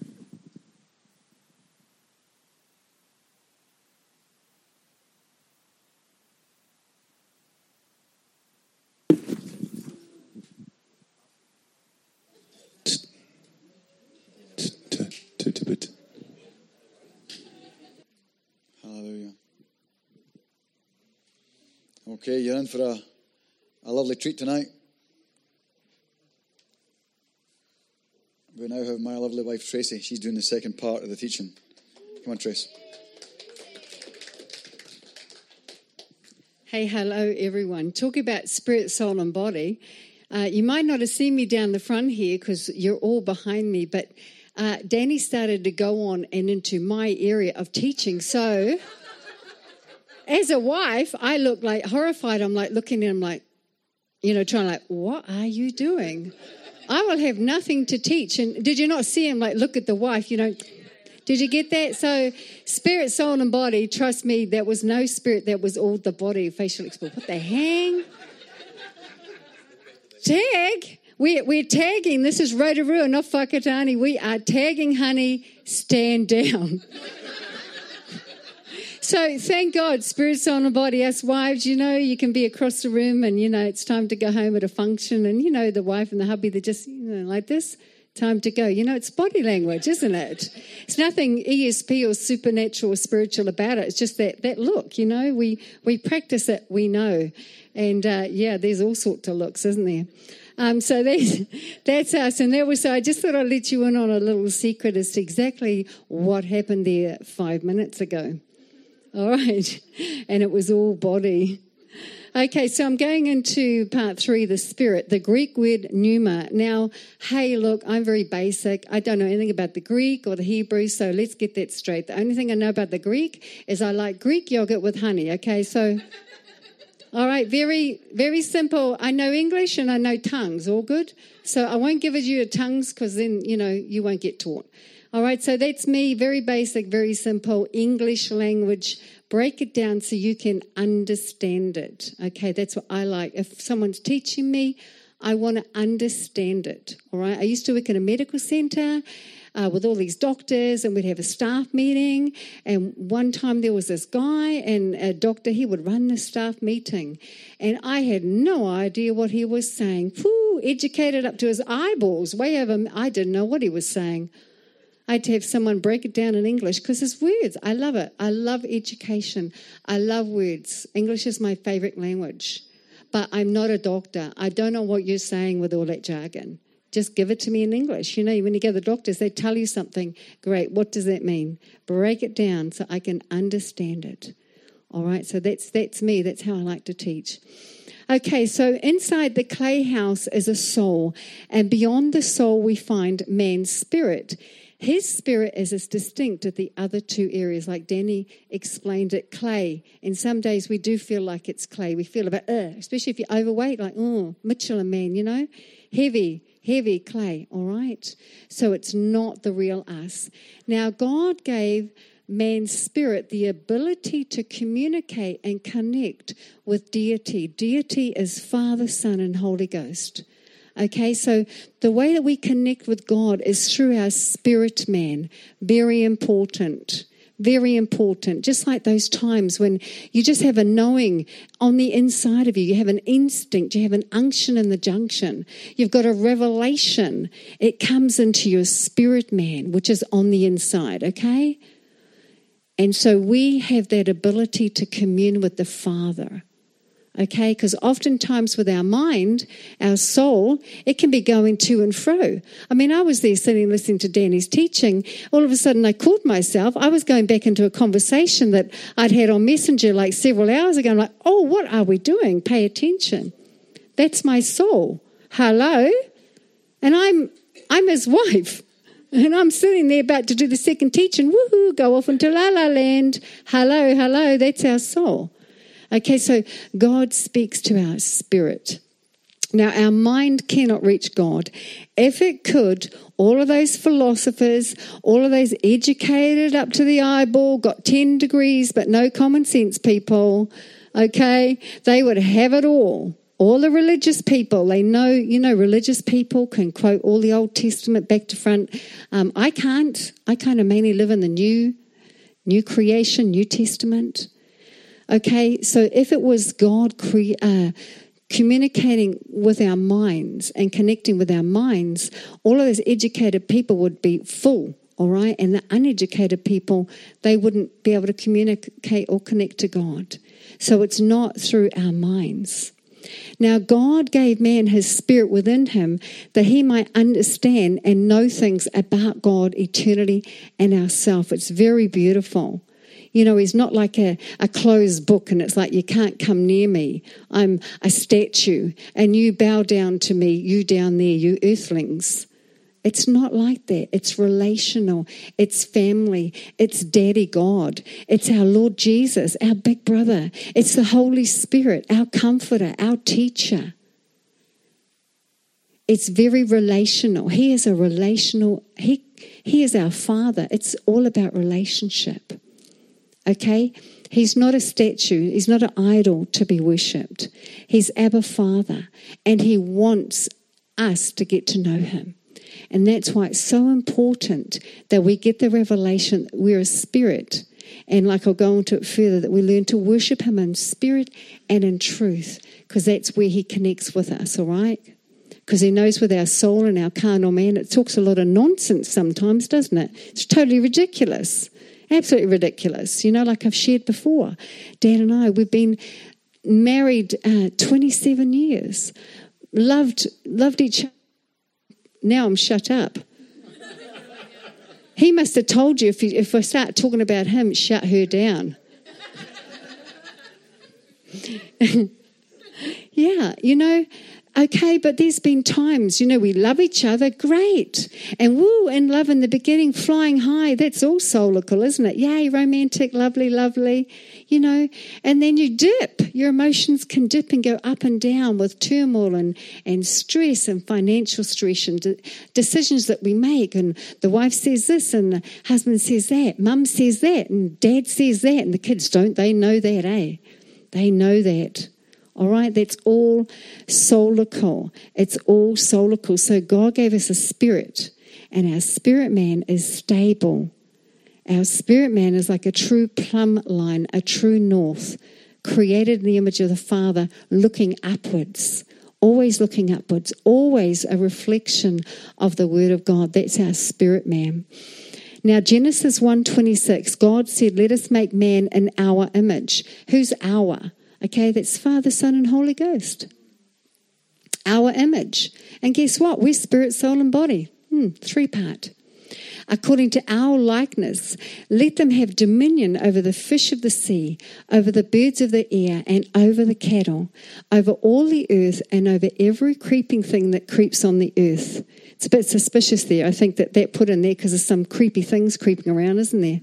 Hallelujah. Okay, you're in for a, a lovely treat tonight. We now have my lovely wife Tracy. She's doing the second part of the teaching. Come on, Trace. Hey, hello, everyone. Talk about spirit, soul, and body. Uh, you might not have seen me down the front here because you're all behind me, but uh, Danny started to go on and into my area of teaching. So, as a wife, I look like horrified. I'm like looking at him like, you know, trying like, what are you doing? I will have nothing to teach. And did you not see him like look at the wife, you know? Did you get that? So spirit, soul, and body, trust me, there was no spirit, that was all the body, facial expression. What the hang? Tag? We're, we're tagging. This is Rotorua, not Whakatane. We are tagging, honey. Stand down. So thank God, spirit, soul, and body. Us wives, you know, you can be across the room and, you know, it's time to go home at a function. And, you know, the wife and the hubby, they're just, you know, like this. Time to go. You know, it's body language, isn't it? It's nothing E S P or supernatural or spiritual about it. It's just that that look, you know. We we practice it, we know. And, uh, yeah, there's all sorts of looks, isn't there? Um, so that's, that's us. And that was, so I just thought I'd let you in on a little secret as to exactly what happened there five minutes ago. All right. And it was all body. Okay, so I'm going into part three, the spirit, the Greek word pneuma. Now, hey, look, I'm very basic. I don't know anything about the Greek or the Hebrew, so let's get that straight. The only thing I know about the Greek is I like Greek yogurt with honey, okay? So, all right, very, very simple. I know English and I know tongues, all good? So I won't give it you tongues because then, you know, you won't get taught. All right, so that's me, very basic, very simple English language. Break it down so you can understand it. Okay, that's what I like. If someone's teaching me, I want to understand it. All right, I used to work in a medical centre uh, with all these doctors, and we'd have a staff meeting. And one time there was this guy and a doctor, he would run the staff meeting. And I had no idea what he was saying. Whew, educated up to his eyeballs, way over, I didn't know what he was saying. I had to have someone break it down in English because it's words. I love it. I love education. I love words. English is my favourite language. But I'm not a doctor. I don't know what you're saying with all that jargon. Just give it to me in English. You know, when you go to the doctors, they tell you something. Great. What does that mean? Break it down so I can understand it. All right. So that's that's me. That's how I like to teach. Okay, so inside the clay house is a soul. And beyond the soul, we find man's spirit. His spirit is as distinct as the other two areas, like Danny explained it, clay. And some days we do feel like it's clay. We feel a bit, uh, especially if you're overweight, like, oh, Michelin man, you know, heavy, heavy clay, all right? So it's not the real us. Now, God gave man's spirit the ability to communicate and connect with deity. Deity is Father, Son, and Holy Ghost. Okay, so the way that we connect with God is through our spirit man. Very important. Very important. Just like those times when you just have a knowing on the inside of you. You have an instinct. You have an unction in the junction. You've got a revelation. It comes into your spirit man, which is on the inside, okay? And so we have that ability to commune with the Father. Okay, because oftentimes with our mind, our soul, it can be going to and fro. I mean, I was there sitting listening to Danny's teaching. All of a sudden I caught myself. I was going back into a conversation that I'd had on Messenger like several hours ago. I'm like, oh, what are we doing? Pay attention. That's my soul. Hello? And I'm I'm his wife. And I'm sitting there about to do the second teaching. Woohoo, go off into La La Land. Hello, hello, that's our soul. Okay, so God speaks to our spirit. Now, our mind cannot reach God. If it could, all of those philosophers, all of those educated up to the eyeball, got ten degrees but no common sense people, okay, they would have it all. All the religious people, they know, you know, religious people can quote all the Old Testament back to front. Um, I can't. I kind of mainly live in the new, new creation, New Testament. Okay, so if it was God cre- uh, communicating with our minds and connecting with our minds, all of those educated people would be full, all right? And the uneducated people, they wouldn't be able to communicate or connect to God. So it's not through our minds. Now, God gave man his spirit within him that he might understand and know things about God, eternity, and ourself. It's very beautiful. You know, he's not like a, a closed book and it's like, you can't come near me. I'm a statue and you bow down to me, you down there, you earthlings. It's not like that. It's relational. It's family. It's Daddy God. It's our Lord Jesus, our big brother. It's the Holy Spirit, our comforter, our teacher. It's very relational. He is a relational, he, he is our Father. It's all about relationship. Okay? He's not a statue. He's not an idol to be worshipped. He's Abba Father. And he wants us to get to know him. And that's why it's so important that we get the revelation that we're a spirit. And like I'll go into it further, that we learn to worship him in spirit and in truth. Because that's where he connects with us, all right? Because he knows with our soul and our carnal man, it talks a lot of nonsense sometimes, doesn't it? It's totally ridiculous. Absolutely ridiculous. You know, like I've shared before, Dan and I, we've been married uh, twenty-seven years, loved loved each other. Now I'm shut up. He must have told you if, you, if I start talking about him, shut her down. Yeah, you know, okay, but there's been times, you know, we love each other, great. And woo, and love in the beginning, flying high, that's all soulical, isn't it? Yay, romantic, lovely, lovely, you know. And then you dip, your emotions can dip and go up and down with turmoil and, and stress and financial stress and de- decisions that we make. And the wife says this and the husband says that, mum says that and dad says that. And the kids, don't they know that, eh? They know that. All right, that's all soulical. It's all soulical. So God gave us a spirit, and our spirit man is stable. Our spirit man is like a true plumb line, a true north, created in the image of the Father, looking upwards, always looking upwards, always a reflection of the Word of God. That's our spirit man. Now, Genesis one twenty-six, God said, let us make man in our image. Who's our? Okay, that's Father, Son, and Holy Ghost. Our image. And guess what? We're spirit, soul, and body. Hmm, three-part. According to our likeness, let them have dominion over the fish of the sea, over the birds of the air, and over the cattle, over all the earth, and over every creeping thing that creeps on the earth. It's a bit suspicious there. I think that that put in there because there's some creepy things creeping around, isn't there?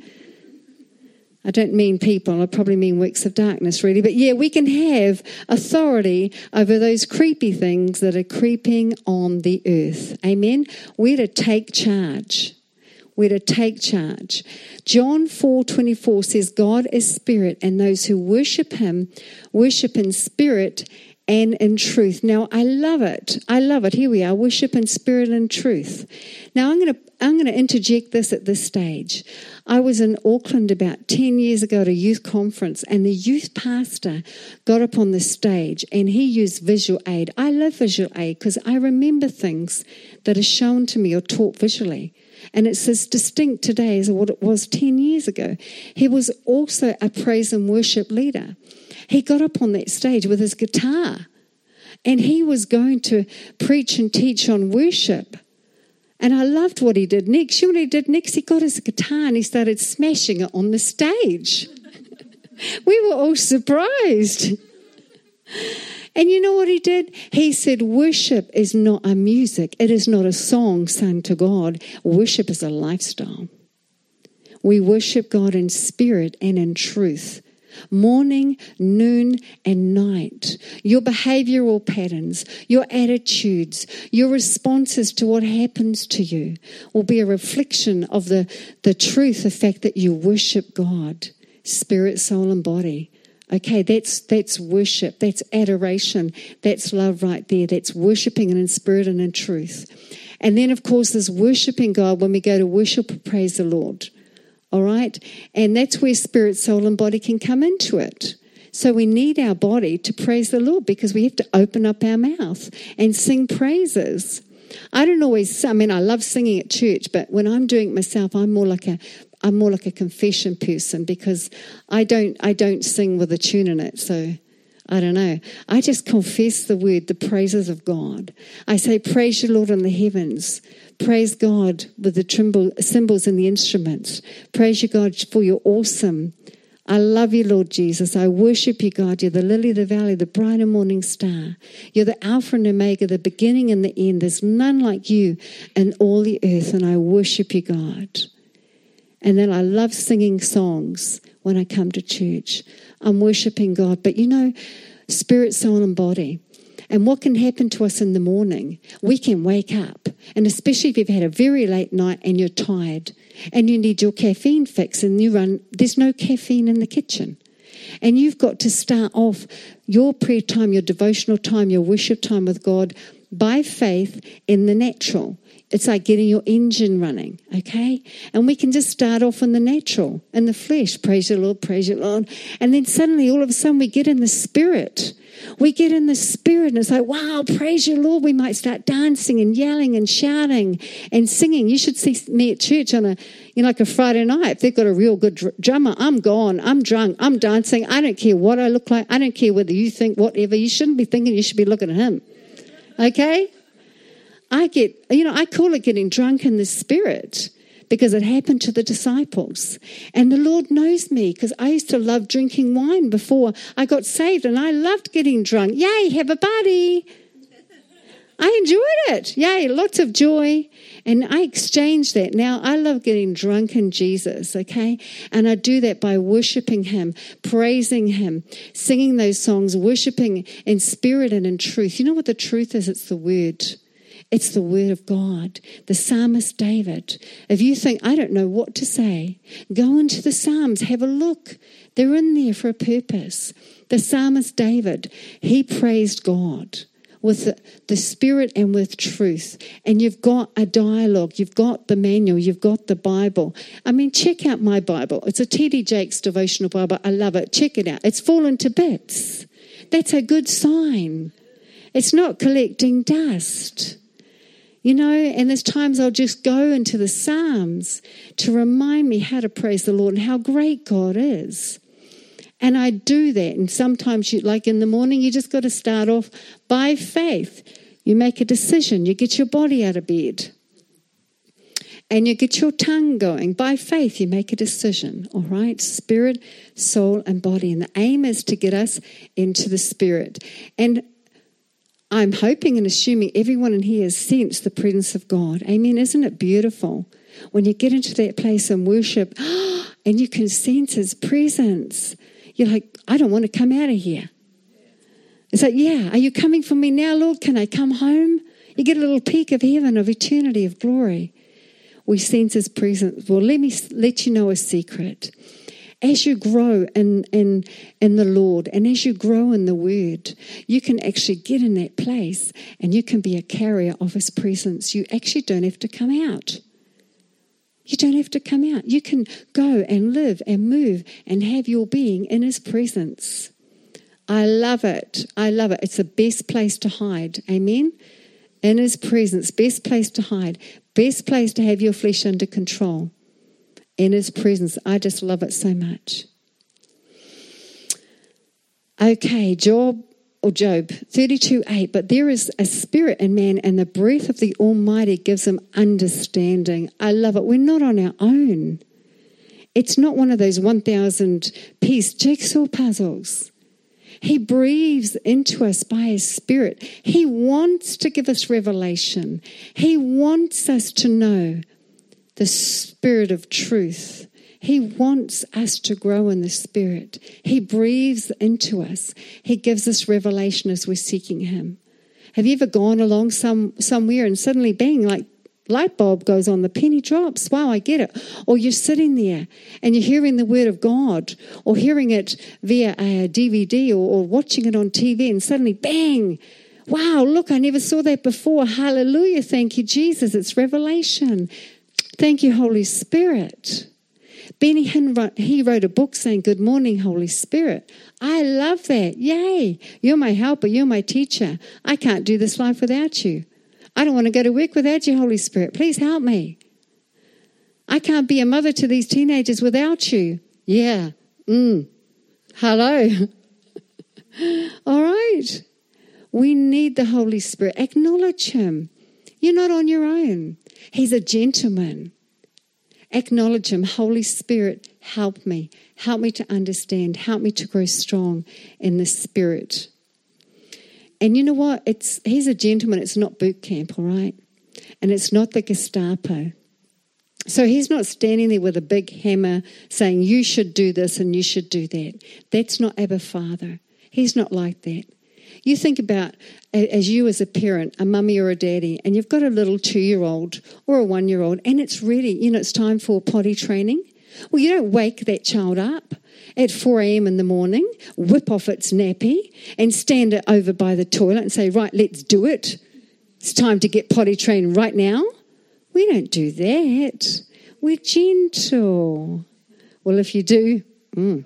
I don't mean people, I probably mean works of darkness, really. But yeah, we can have authority over those creepy things that are creeping on the earth. Amen? We're to take charge. We're to take charge. John four twenty-four says, God is spirit, and those who worship him worship in spirit and in truth. Now, I love it. I love it. Here we are, worship in spirit and truth. Now, I'm going to I'm going to interject this at this stage. I was in Auckland about ten years ago at a youth conference, and the youth pastor got up on the stage and he used visual aid. I love visual aid because I remember things that are shown to me or taught visually. And it's as distinct today as what it was ten years ago. He was also a praise and worship leader. He got up on that stage with his guitar and he was going to preach and teach on worship. And I loved what he did next. You know what he did next? He got his guitar and he started smashing it on the stage. We were all surprised. And you know what he did? He said, worship is not a music. It is not a song sung to God. Worship is a lifestyle. We worship God in spirit and in truth. Morning, noon, and night. Your behavioral patterns, your attitudes, your responses to what happens to you will be a reflection of the, the truth, the fact that you worship God, spirit, soul, and body. Okay, that's that's worship, that's adoration, that's love right there. That's worshiping in spirit and in truth. And then, of course, there's worshiping God when we go to worship, praise the Lord. All right? And that's where spirit, soul, and body can come into it. So we need our body to praise the Lord because we have to open up our mouth and sing praises. I don't always, I mean, I love singing at church, but when I'm doing it myself, I'm more like a, I'm more like a confession person because I don't, I don't sing with a tune in it. So I don't know. I just confess the word, the praises of God. I say, praise you, Lord, in the heavens. Praise God with the tremble, cymbals and the instruments. Praise you, God, for you're awesome. I love you, Lord Jesus. I worship you, God. You're the lily of the valley, the bright and morning star. You're the Alpha and Omega, the beginning and the end. There's none like you in all the earth, and I worship you, God. And then I love singing songs when I come to church. I'm worshiping God. But you know, spirit, soul, and body. And what can happen to us in the morning? We can wake up, and especially if you've had a very late night and you're tired and you need your caffeine fix and you run, there's no caffeine in the kitchen. And you've got to start off your prayer time, your devotional time, your worship time with God by faith in the natural. It's like getting your engine running, okay? And we can just start off in the natural, in the flesh. Praise the Lord, praise the Lord. And then suddenly, all of a sudden, we get in the spirit. We get in the spirit and it's like, wow, praise you, Lord. We might start dancing and yelling and shouting and singing. You should see me at church on a, you know, like a Friday night. If they've got a real good dr- drummer, I'm gone. I'm drunk. I'm dancing. I don't care what I look like. I don't care whether you think whatever. You shouldn't be thinking. You should be looking at him. Okay? I get, you know, I call it getting drunk in the spirit because it happened to the disciples. And the Lord knows me because I used to love drinking wine before I got saved, and I loved getting drunk. Yay, have a party. I enjoyed it. Yay, lots of joy. And I exchanged that. Now I love getting drunk in Jesus, okay? And I do that by worshiping him, praising him, singing those songs, worshiping in spirit and in truth. You know what the truth is? It's the word. It's the word of God. The psalmist David. If you think, I don't know what to say, go into the Psalms, have a look. They're in there for a purpose. The psalmist David, he praised God with the, the spirit and with truth. And you've got a dialogue, you've got the manual, you've got the Bible. I mean, check out my Bible. It's a T D Jakes devotional Bible. I love it. Check it out. It's fallen to bits. That's a good sign. It's not collecting dust. You know, and there's times I'll just go into the Psalms to remind me how to praise the Lord and how great God is. And I do that. And sometimes, you, like in the morning, you just got to start off by faith. You make a decision. You get your body out of bed. And you get your tongue going. By faith, you make a decision. All right? Spirit, soul, and body. And the aim is to get us into the spirit. And I'm hoping and assuming everyone in here has sensed the presence of God. Amen. Isn't it beautiful? When you get into that place and worship, and you can sense his presence. You're like, I don't want to come out of here. It's like, yeah, are you coming for me now, Lord? Can I come home? You get a little peek of heaven, of eternity, of glory. We sense his presence. Well, let me let you know a secret. As you grow in, in, in the Lord and as you grow in the Word, you can actually get in that place and you can be a carrier of his presence. You actually don't have to come out. You don't have to come out. You can go and live and move and have your being in his presence. I love it. I love it. It's the best place to hide. Amen? In his presence, best place to hide. Best place to have your flesh under control. In his presence. I just love it so much. Okay, Job. Or Job thirty-two eight, but there is a spirit in man and the breath of the Almighty gives him understanding. I love it. We're not on our own. It's not one of those one thousand piece jigsaw puzzles. He breathes into us by his spirit. He wants to give us revelation. He wants us to know the spirit of truth. He wants us to grow in the Spirit. He breathes into us. He gives us revelation as we're seeking him. Have you ever gone along some somewhere and suddenly, bang, like light bulb goes on, the penny drops? Wow, I get it. Or you're sitting there and you're hearing the word of God or hearing it via a D V D or, or watching it on T V and suddenly, bang, wow, look, I never saw that before. Hallelujah, thank you, Jesus. It's revelation. Thank you, Holy Spirit. Benny Hinn wrote, he wrote a book saying, Good morning, Holy Spirit. I love that. Yay. You're my helper. You're my teacher. I can't do this life without you. I don't want to go to work without you, Holy Spirit. Please help me. I can't be a mother to these teenagers without you. Yeah. Mm. Hello. All right. We need the Holy Spirit. Acknowledge him. You're not on your own. He's a gentleman. Acknowledge him. Holy Spirit, help me. Help me to understand. Help me to grow strong in the Spirit. And you know what? It's he's a gentleman. It's not boot camp, all right? And it's not the Gestapo. So he's not standing there with a big hammer saying, you should do this and you should do that. That's not Abba Father. He's not like that. You think about, as you as a parent, a mummy or a daddy, and you've got a little two-year-old or a one-year-old, and it's ready, you know, it's time for potty training. Well, you don't wake that child up at four a.m. in the morning, whip off its nappy, and stand it over by the toilet and say, right, let's do it. It's time to get potty trained right now. We don't do that. We're gentle. Well, if you do, mm.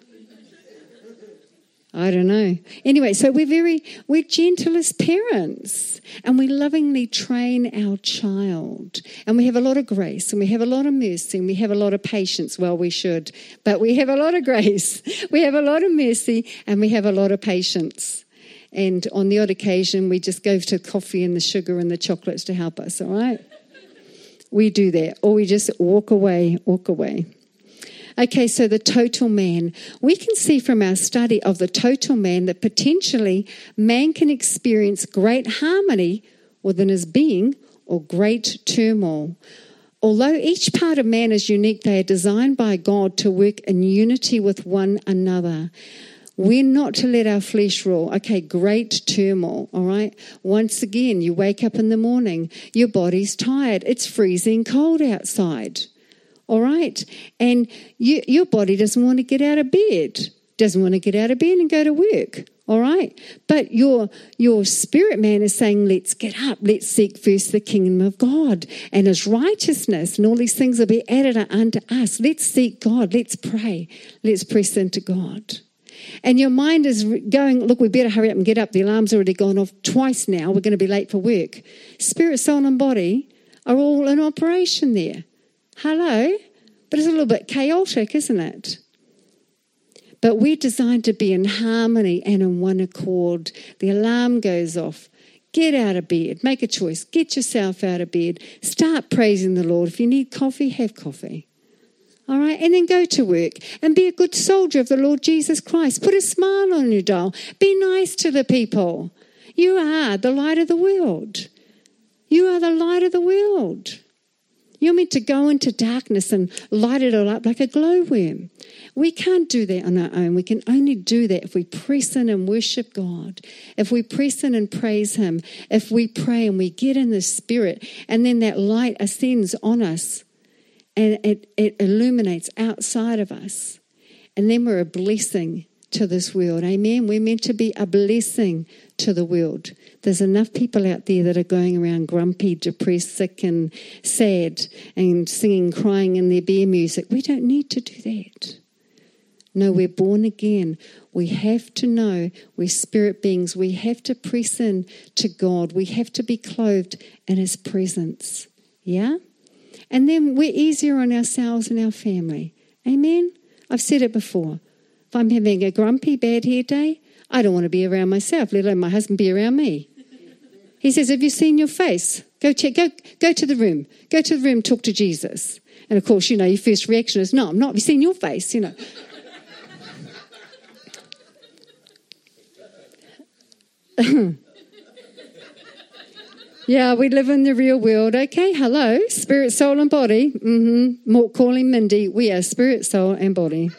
I don't know. Anyway, so we're very, we're gentle as parents and we lovingly train our child. And we have a lot of grace and we have a lot of mercy and we have a lot of patience. Well, we should, but we have a lot of grace. We have a lot of mercy and we have a lot of patience. And on the odd occasion, we just go to coffee and the sugar and the chocolates to help us, all right? we do that, or we just walk away, walk away. Okay, so the total man. We can see from our study of the total man that potentially man can experience great harmony within his being or great turmoil. Although each part of man is unique, they are designed by God to work in unity with one another. We're not to let our flesh rule. Okay, great turmoil, all right? Once again, you wake up in the morning, your body's tired. It's freezing cold outside, all right? And you, your body doesn't want to get out of bed, doesn't want to get out of bed and go to work, all right? But your, your spirit man is saying, let's get up, let's seek first the kingdom of God and his righteousness, and all these things will be added unto us. Let's seek God, let's pray, let's press into God. And your mind is going, look, we better hurry up and get up. The alarm's already gone off twice now. We're going to be late for work. Spirit, soul, and body are all in operation there. Hello? But it's a little bit chaotic, isn't it? But we're designed to be in harmony and in one accord. The alarm goes off. Get out of bed. Make a choice. Get yourself out of bed. Start praising the Lord. If you need coffee, have coffee. All right, and then go to work and be a good soldier of the Lord Jesus Christ. Put a smile on your doll. Be nice to the people. You are the light of the world. You are the light of the world. You're meant to go into darkness and light it all up like a glowworm. We can't do that on our own. We can only do that if we press in and worship God, if we press in and praise him, if we pray and we get in the Spirit, and then that light ascends on us. And it, it illuminates outside of us. And then we're a blessing to this world. Amen. We're meant to be a blessing to the world. There's enough people out there that are going around grumpy, depressed, sick and sad and singing, crying in their bear music. We don't need to do that. No, we're born again. We have to know we're spirit beings. We have to press in to God. We have to be clothed in his presence. Yeah? And then we're easier on ourselves and our family. Amen? I've said it before. If I'm having a grumpy, bad hair day, I don't want to be around myself, let alone my husband be around me. He says, have you seen your face? Go check. Go, go to the room. Go to the room, talk to Jesus. And of course, you know, your first reaction is, no, I'm not. Have you seen your face? You know. Yeah, we live in the real world. Okay, hello, spirit, soul and body. Mm-hmm. More calling Mindy, we are spirit, soul and body.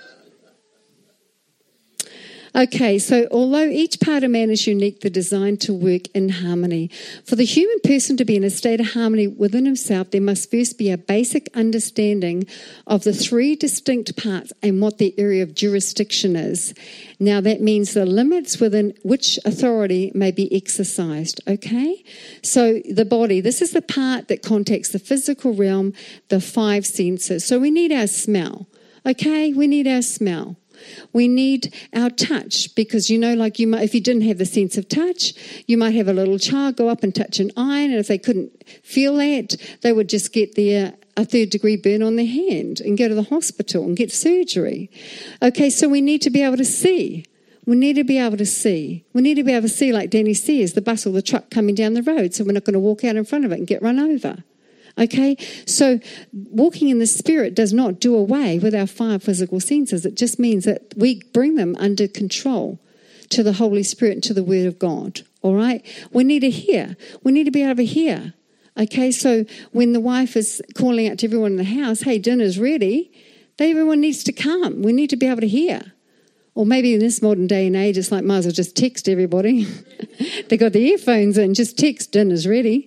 Okay, so although each part of man is unique, they're designed to work in harmony. For the human person to be in a state of harmony within himself, there must first be a basic understanding of the three distinct parts and what their area of jurisdiction is. Now, that means the limits within which authority may be exercised, okay? So the body, this is the part that contacts the physical realm, the five senses. So we need our smell, okay? We need our smell. We need our touch because, you know, like you might, if you didn't have the sense of touch, you might have a little child go up and touch an iron, and if they couldn't feel that, they would just get their a third degree burn on their hand and go to the hospital and get surgery. Okay, so we need to be able to see. We need to be able to see. We need to be able to see, like Danny says, the bus or the truck coming down the road, so we're not going to walk out in front of it and get run over. Okay, so walking in the Spirit does not do away with our five physical senses. It just means that we bring them under control to the Holy Spirit and to the Word of God. All right, we need to hear. We need to be able to hear. Okay, so when the wife is calling out to everyone in the house, hey, dinner's ready, then everyone needs to come. We need to be able to hear. Or maybe in this modern day and age, it's like, might as well just text everybody. They got the earphones in, just text, dinner's ready.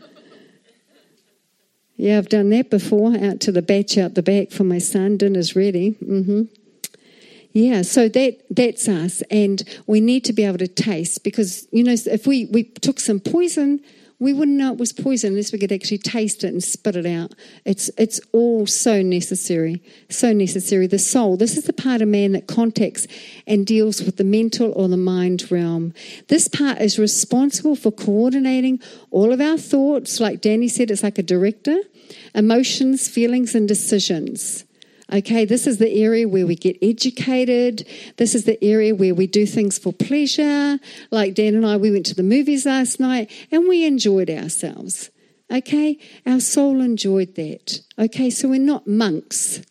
Yeah, I've done that before, out to the batch out the back for my son. Dinner's ready. Mm-hmm. Yeah, so that that's us. And we need to be able to taste because, you know, if we, we took some poison, we wouldn't know it was poison unless we could actually taste it and spit it out. It's it's all so necessary, so necessary. The soul, this is the part of man that contacts and deals with the mental or the mind realm. This part is responsible for coordinating all of our thoughts. Like Danny said, it's like a director. Emotions, feelings, and decisions. Okay, this is the area where we get educated. This is the area where we do things for pleasure. Like Dan and I, we went to the movies last night and we enjoyed ourselves. Okay? Our soul enjoyed that. Okay, so we're not monks.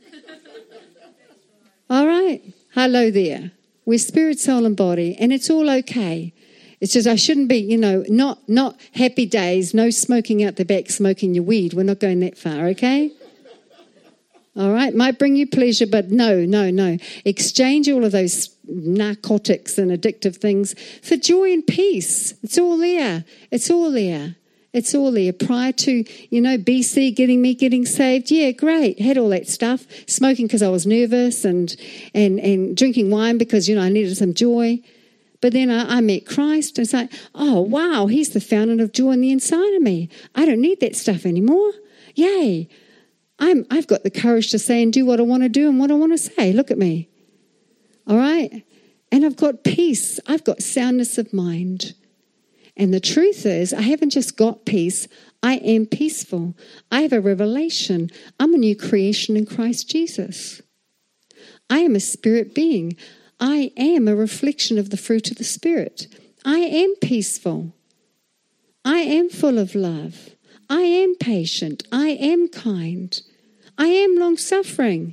All right? Hello there. We're spirit, soul and body, and it's all okay. It's just I shouldn't be, you know, not not happy days, no smoking out the back, smoking your weed. We're not going that far, okay? All right? Might bring you pleasure, but no, no, no. Exchange all of those narcotics and addictive things for joy and peace. It's all there. It's all there. It's all there. Prior to, you know, B C getting me getting saved, yeah, great. Had all that stuff. Smoking because I was nervous and, and, and drinking wine because, you know, I needed some joy. But then I, I met Christ and it's like, oh, wow, he's the fountain of joy on the inside of me. I don't need that stuff anymore. Yay. I'm, I've got the courage to say and do what I want to do and what I want to say. Look at me. All right? And I've got peace. I've got soundness of mind. And the truth is, I haven't just got peace. I am peaceful. I have a revelation. I'm a new creation in Christ Jesus. I am a spirit being. I am a reflection of the fruit of the Spirit. I am peaceful. I am full of love. I am patient. I am kind. I am long-suffering.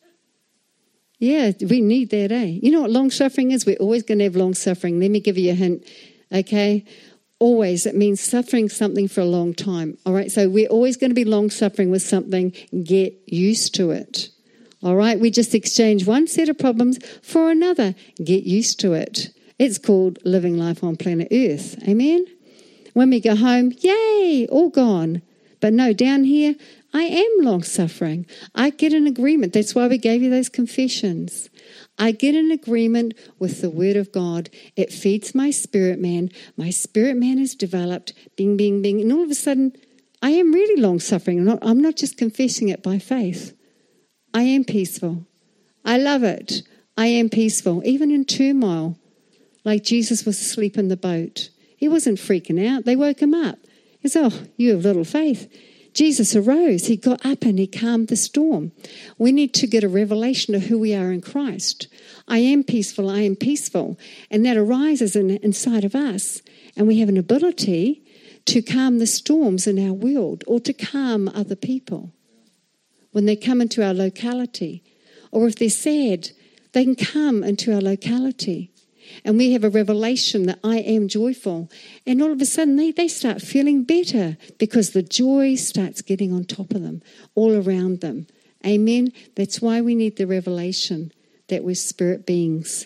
Yeah, we need that, eh? You know what long-suffering is? We're always going to have long-suffering. Let me give you a hint, okay? Always. It means suffering something for a long time, all right? So we're always going to be long-suffering with something. Get used to it, all right? We just exchange one set of problems for another. Get used to it. It's called living life on planet Earth, amen? When we go home, yay, all gone. But no, down here, I am long-suffering. I get an agreement. That's why we gave you those confessions. I get an agreement with the Word of God. It feeds my spirit man. My spirit man is developed. Bing, bing, bing. And all of a sudden, I am really long-suffering. I'm not, I'm not just confessing it by faith. I am peaceful. I love it. I am peaceful. Even in turmoil, like Jesus was asleep in the boat. He wasn't freaking out. They woke him up. He said, oh, you have little faith. Jesus arose. He got up and he calmed the storm. We need to get a revelation of who we are in Christ. I am peaceful. I am peaceful. And that arises in, inside of us. And we have an ability to calm the storms in our world or to calm other people when they come into our locality. Or if they're sad, they can come into our locality. And we have a revelation that I am joyful. And all of a sudden they, they start feeling better because the joy starts getting on top of them, all around them. Amen? That's why we need the revelation that we're spirit beings.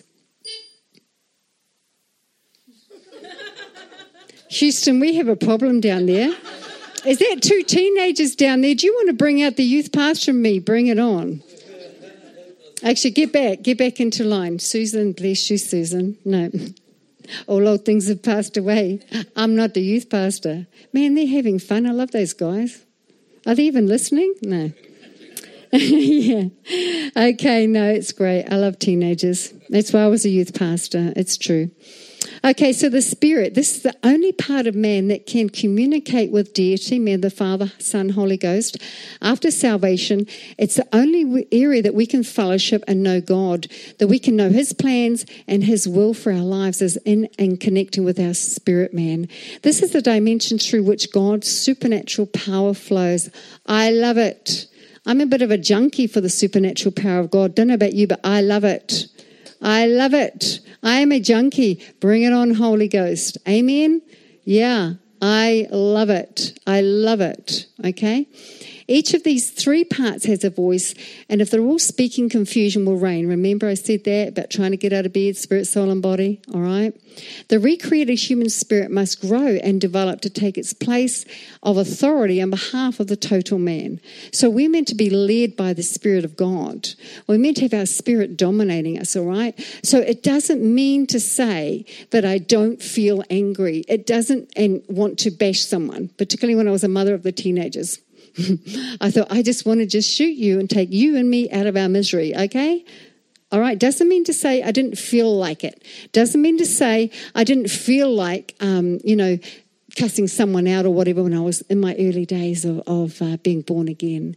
Houston, we have a problem down there. Is that two teenagers down there? Do you want to bring out the youth pastor and me? Bring it on. Actually, get back, get back into line. Susan, bless you, Susan. No, all old things have passed away. I'm not the youth pastor. Man, they're having fun. I love those guys. Are they even listening? No. Yeah. Okay, no, it's great. I love teenagers. That's why I was a youth pastor. It's true. Okay, so the Spirit, this is the only part of man that can communicate with deity, man, the Father, Son, Holy Ghost. After salvation, it's the only area that we can fellowship and know God, that we can know His plans and His will for our lives is in and connecting with our spirit man. This is the dimension through which God's supernatural power flows. I love it. I'm a bit of a junkie for the supernatural power of God. Don't know about you, but I love it. I love it. I am a junkie. Bring it on, Holy Ghost. Amen? Yeah, I love it. I love it. Okay? Each of these three parts has a voice, and if they're all speaking, confusion will reign. Remember I said that about trying to get out of bed, spirit, soul, and body? All right? The recreated human spirit must grow and develop to take its place of authority on behalf of the total man. So we're meant to be led by the Spirit of God. We're meant to have our spirit dominating us, all right? So it doesn't mean to say that I don't feel angry. It doesn't and want to bash someone, particularly when I was a mother of the teenagers. I thought, I just want to just shoot you and take you and me out of our misery, okay? All right, doesn't mean to say I didn't feel like it. Doesn't mean to say I didn't feel like, um, you know, cussing someone out or whatever when I was in my early days of, of uh, being born again.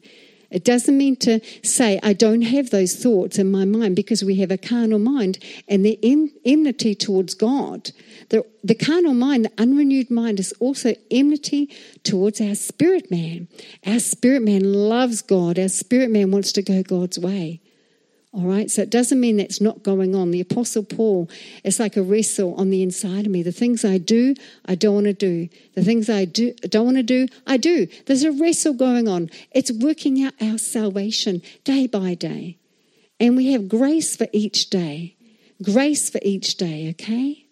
It doesn't mean to say I don't have those thoughts in my mind, because we have a carnal mind and they're en- enmity towards God. The, the carnal mind, the unrenewed mind, is also enmity towards our spirit man. Our spirit man loves God. Our spirit man wants to go God's way. All right, so it doesn't mean that's not going on. The Apostle Paul, it's like a wrestle on the inside of me. The things I do, I don't want to do. The things I do, don't want to do, I do. There's a wrestle going on. It's working out our salvation day by day. And we have grace for each day. Grace for each day, okay?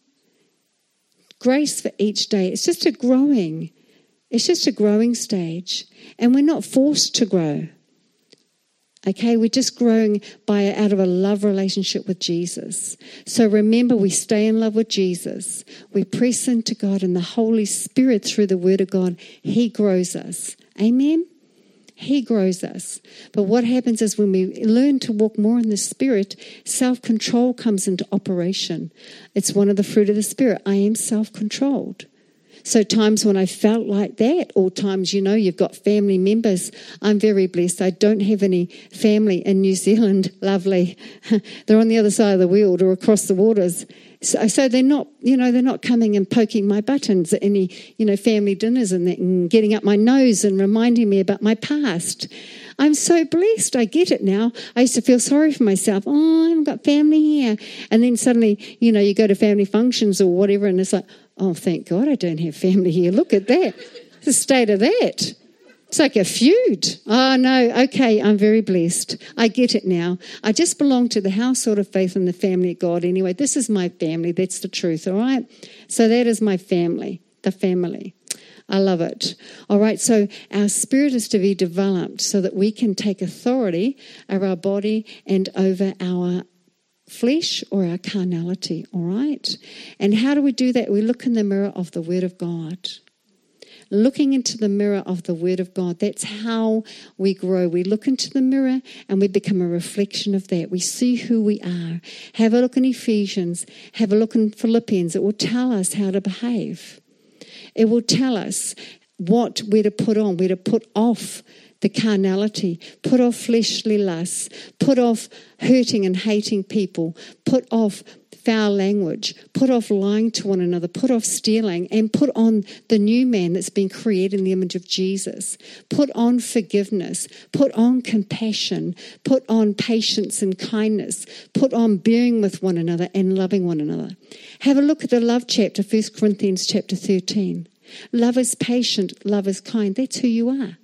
Grace for each day. It's just a growing, it's just a growing stage. And we're not forced to grow. Okay, we're just growing by out of a love relationship with Jesus. So remember, we stay in love with Jesus. We press into God, and the Holy Spirit, through the Word of God, He grows us. Amen? He grows us. But what happens is when we learn to walk more in the Spirit, self-control comes into operation. It's one of the fruit of the Spirit. I am self-controlled. So times when I felt like that, or times, you know, you've got family members. I'm very blessed. I don't have any family in New Zealand. Lovely. They're on the other side of the world or across the waters. So, so they're not, you know, they're not coming and poking my buttons at any, you know, family dinners and that, and getting up my nose and reminding me about my past. I'm so blessed. I get it now. I used to feel sorry for myself. Oh, I haven't got family here. And then suddenly, you know, you go to family functions or whatever, and it's like, oh, thank God I don't have family here. Look at that. The state of that. It's like a feud. Oh, no, okay, I'm very blessed. I get it now. I just belong to the household of faith and the family of God anyway. This is my family. That's the truth, all right? So that is my family, the family. I love it. All right, so our spirit is to be developed so that we can take authority over our body and over our flesh or our carnality, all right? And how do we do that? We look in the mirror of the Word of God. Looking into the mirror of the Word of God, that's how we grow. We look into the mirror and we become a reflection of that. We see who we are. Have a look in Ephesians. Have a look in Philippians. It will tell us how to behave. It will tell us what we're to put on. We're to put off the carnality, put off fleshly lusts, put off hurting and hating people, put off foul language, put off lying to one another, put off stealing, and put on the new man that's been created in the image of Jesus. Put on forgiveness, put on compassion, put on patience and kindness, put on bearing with one another and loving one another. Have a look at the love chapter, First Corinthians chapter thirteen. Love is patient, love is kind. That's who you are.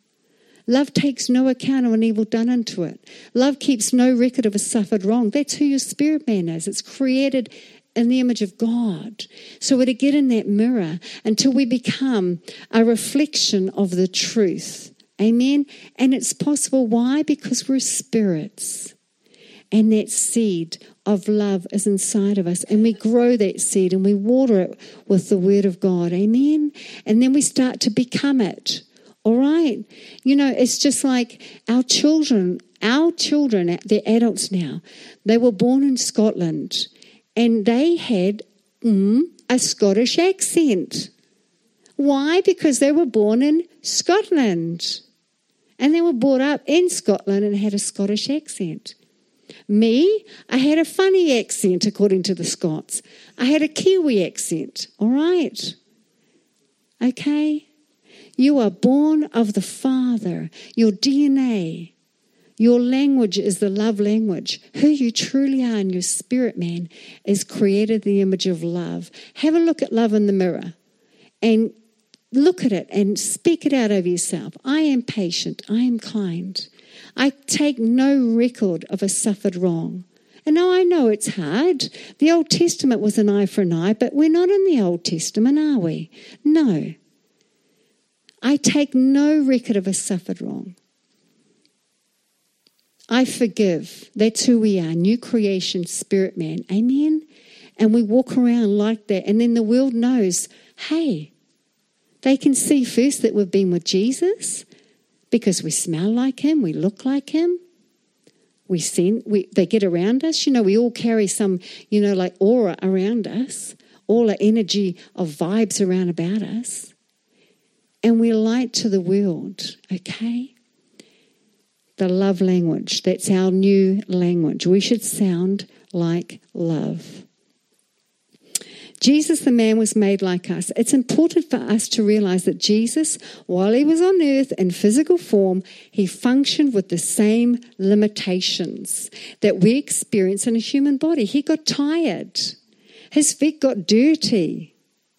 Love takes no account of an evil done unto it. Love keeps no record of a suffered wrong. That's who your spirit man is. It's created in the image of God. So we're to get in that mirror until we become a reflection of the truth. Amen? And it's possible. Why? Because we're spirits. And that seed of love is inside of us. And we grow that seed and we water it with the Word of God. Amen? And then we start to become it. All right. You know, it's just like our children, our children, they're adults now. They were born in Scotland and they had mm, a Scottish accent. Why? Because they were born in Scotland and they were brought up in Scotland and had a Scottish accent. Me, I had a funny accent according to the Scots. I had a Kiwi accent. All right. Okay. You are born of the Father. Your D N A, your language is the love language. Who you truly are in your spirit, man, is created in the image of love. Have a look at love in the mirror and look at it and speak it out over yourself. I am patient. I am kind. I take no record of a suffered wrong. And now I know it's hard. The Old Testament was an eye for an eye, but we're not in the Old Testament, are we? No. I take no record of a suffered wrong. I forgive. That's who we are. New creation, spirit man. Amen? And we walk around like that. And then the world knows, hey, they can see first that we've been with Jesus because we smell like him, we look like him. We send, we, they get around us. You know, we all carry some, you know, like aura around us. All the energy of vibes around about us. And we're light to the world, okay? the love language. That's our new language. We should sound like love. Jesus, the man, was made like us. It's important for us to realize that Jesus, while he was on earth in physical form, he functioned with the same limitations that we experience in a human body. He got tired. His feet got dirty.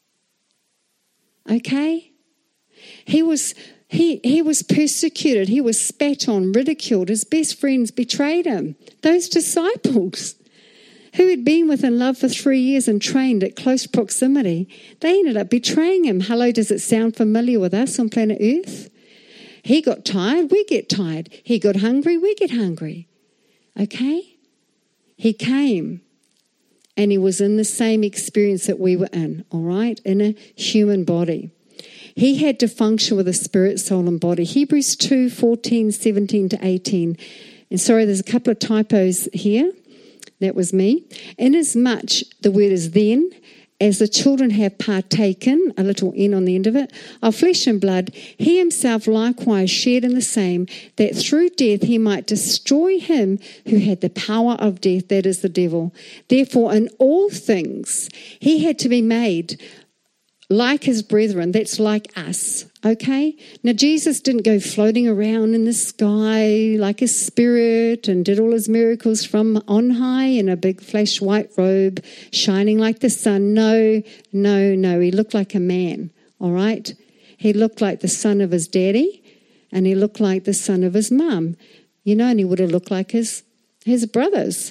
Okay? He was he he was persecuted. He was spat on, ridiculed. His best friends betrayed him. Those disciples who had been with in love for three years and trained at close proximity, they ended up betraying him. Hello, does it sound familiar with us on planet Earth? He got tired, we get tired. He got hungry, we get hungry. Okay? He came and he was in the same experience that we were in, all right? In a human body. He had to function with a spirit, soul, and body. Hebrews two, fourteen, seventeen to eighteen. And sorry, there's a couple of typos here. That was me. Inasmuch, the word is then, as the children have partaken, a little n on the end of it, of flesh and blood, he himself likewise shared in the same, that through death he might destroy him who had the power of death, that is the devil. Therefore, in all things, he had to be made like his brethren, that's like us, okay? Now, Jesus didn't go floating around in the sky like a spirit and did all his miracles from on high in a big flash white robe shining like the sun. No, no, no. He looked like a man, all right? He looked like the son of his daddy and he looked like the son of his mum, you know, and he would have looked like his, his brothers.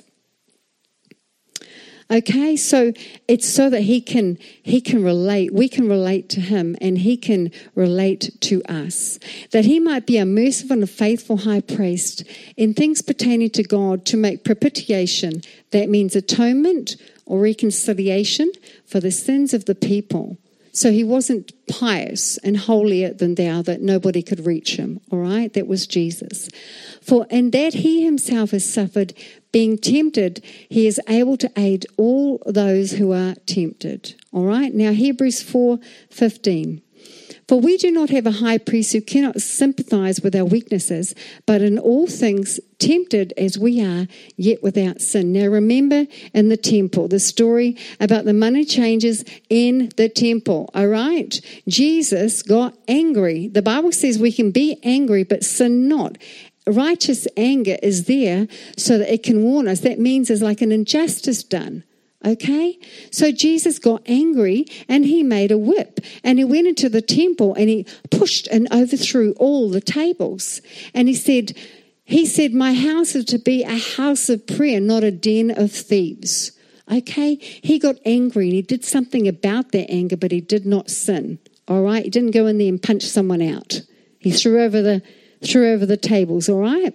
Okay, so it's so that he can he can relate, we can relate to him and he can relate to us. That he might be a merciful and a faithful high priest in things pertaining to God to make propitiation, that means atonement or reconciliation for the sins of the people. So he wasn't pious and holier than thou that nobody could reach him, all right? That was Jesus. For in that he himself has suffered, being tempted, he is able to aid all those who are tempted, all right? Now Hebrews four fifteen. For we do not have a high priest who cannot sympathize with our weaknesses, but in all things tempted as we are, yet without sin. Now remember in the temple, the story about the money changers in the temple, all right? Jesus got angry. The Bible says we can be angry, but sin not. Righteous anger is there so that it can warn us. That means there's like an injustice done. Okay, so Jesus got angry and he made a whip and he went into the temple and he pushed and overthrew all the tables. And he said, he said, my house is to be a house of prayer, not a den of thieves. Okay, he got angry and he did something about that anger, but he did not sin. All right, he didn't go in there and punch someone out. He threw over the threw over the tables. All right,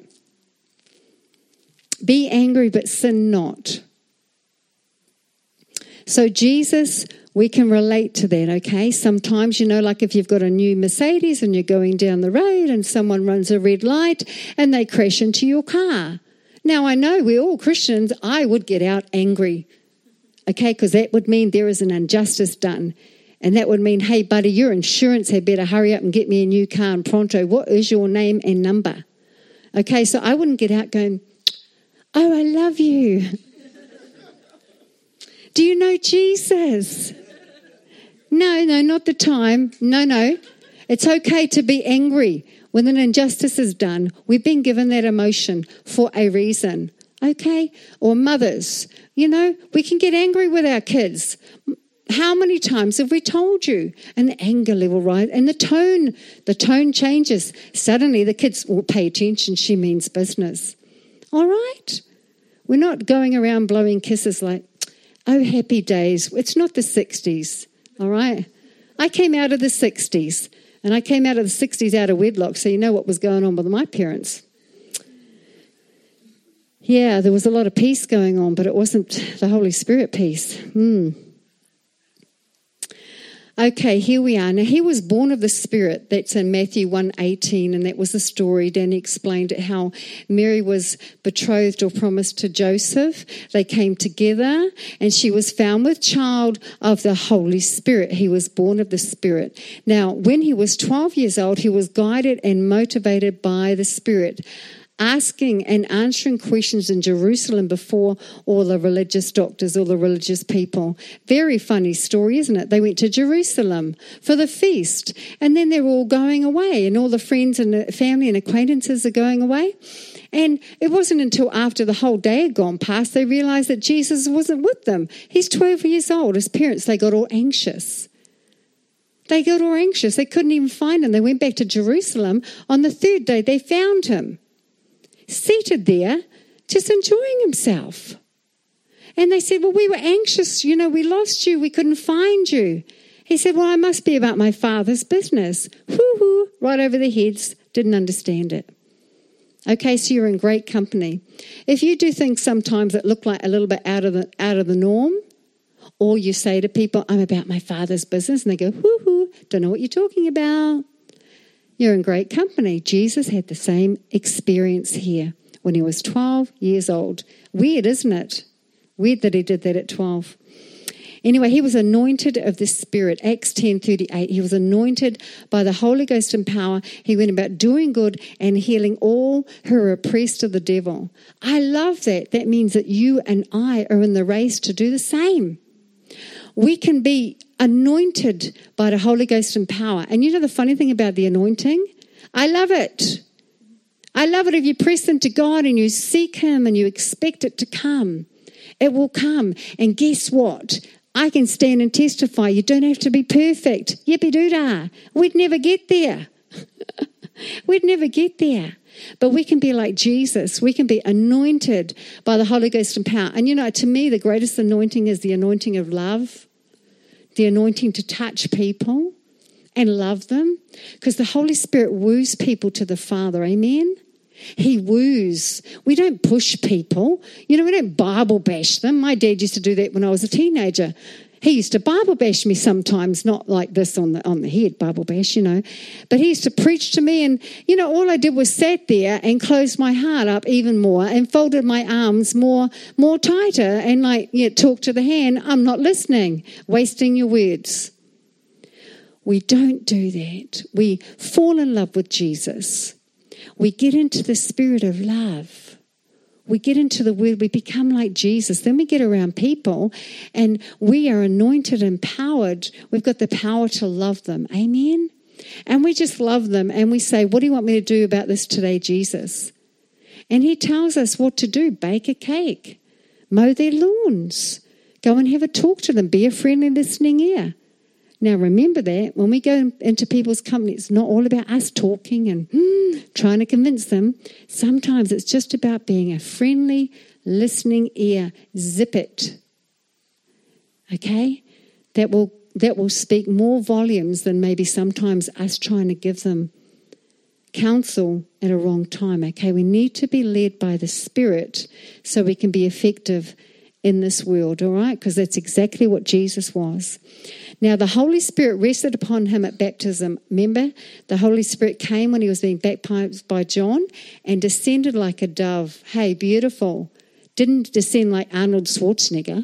be angry, but sin not. So Jesus, we can relate to that, okay? Sometimes, you know, like if you've got a new Mercedes and you're going down the road and someone runs a red light and they crash into your car. Now, I know we're all Christians. I would get out angry, okay, because that would mean there is an injustice done. And that would mean, hey, buddy, your insurance had better hurry up and get me a new car and pronto. What is your name and number? Okay, so I wouldn't get out going, oh, I love you. Do you know Jesus? No, no, not the time. No, no. It's okay to be angry when an injustice is done. We've been given that emotion for a reason, okay? Or mothers, you know, we can get angry with our kids. How many times have we told you? And the anger level, right? And the tone, the tone changes. Suddenly the kids will pay attention. She means business. All right? We're not going around blowing kisses like, oh, happy days. It's not the sixties, all right? I came out of the sixties, and I came out of the sixties out of wedlock, so you know what was going on with my parents. Yeah, there was a lot of peace going on, but it wasn't the Holy Spirit peace. Hmm. Okay, here we are. Now, he was born of the Spirit. That's in Matthew one eighteen, and that was the story. Danny explained it, how Mary was betrothed or promised to Joseph. They came together, and she was found with child of the Holy Spirit. He was born of the Spirit. Now, when he was twelve years old, he was guided and motivated by the Spirit. asking and answering questions in Jerusalem before all the religious doctors, all the religious people. Very funny story, isn't it? They went to Jerusalem for the feast, and then they're all going away, and all the friends and the family and acquaintances are going away. And it wasn't until after the whole day had gone past they realised that Jesus wasn't with them. He's twelve years old. His parents, they got all anxious. They got all anxious. They couldn't even find him. They went back to Jerusalem. On the third day, they found him, seated there, just enjoying himself. And they said, well, we were anxious. You know, we lost you. We couldn't find you. He said, well, I must be about my Father's business. Whoo-hoo, right over their heads. Didn't understand it. Okay, so you're in great company. If you do things sometimes that look like a little bit out of the out of the norm, or you say to people, I'm about my Father's business, and they go, whoo-hoo, don't know what you're talking about. You're in great company. Jesus had the same experience here when he was twelve years old. Weird, isn't it? Weird that he did that at twelve. Anyway, he was anointed of the Spirit. Acts ten thirty-eight. He was anointed by the Holy Ghost and power. He went about doing good and healing all who are oppressed of the devil. I love that. That means that you and I are in the race to do the same. We can be anointed by the Holy Ghost and power. And you know the funny thing about the anointing? I love it. I love it if you press into God and you seek him and you expect it to come. It will come. And guess what? I can stand and testify. You don't have to be perfect. Yippee-doo-dah. We'd never get there. We'd never get there. But we can be like Jesus. We can be anointed by the Holy Ghost and power. And you know, to me, the greatest anointing is the anointing of love, the anointing to touch people and love them. Because the Holy Spirit woos people to the Father. Amen? He woos. We don't push people. You know, we don't Bible bash them. My dad used to do that when I was a teenager. He used to Bible bash me sometimes, not like this on the on the head, Bible bash, you know. But he used to preach to me, and, you know, all I did was sat there and closed my heart up even more and folded my arms more more tighter and, like, yeah, talk to the hand. I'm not listening, wasting your words. We don't do that. We fall in love with Jesus. We get into the spirit of love. We get into the word, we become like Jesus. Then we get around people and we are anointed, empowered. We've got the power to love them. Amen? And we just love them and we say, what do you want me to do about this today, Jesus? And he tells us what to do. Bake a cake. Mow their lawns. Go and have a talk to them. Be a friendly listening ear. Now, remember that when we go into people's company, it's not all about us talking and mm, trying to convince them. Sometimes it's just about being a friendly, listening ear. Zip it. Okay? That will that will speak more volumes than maybe sometimes us trying to give them counsel at a wrong time. Okay? We need to be led by the Spirit so we can be effective in this world, all right? Because that's exactly what Jesus was. Now, the Holy Spirit rested upon him at baptism. Remember, the Holy Spirit came when he was being baptized by John and descended like a dove. Hey, beautiful. Didn't descend like Arnold Schwarzenegger.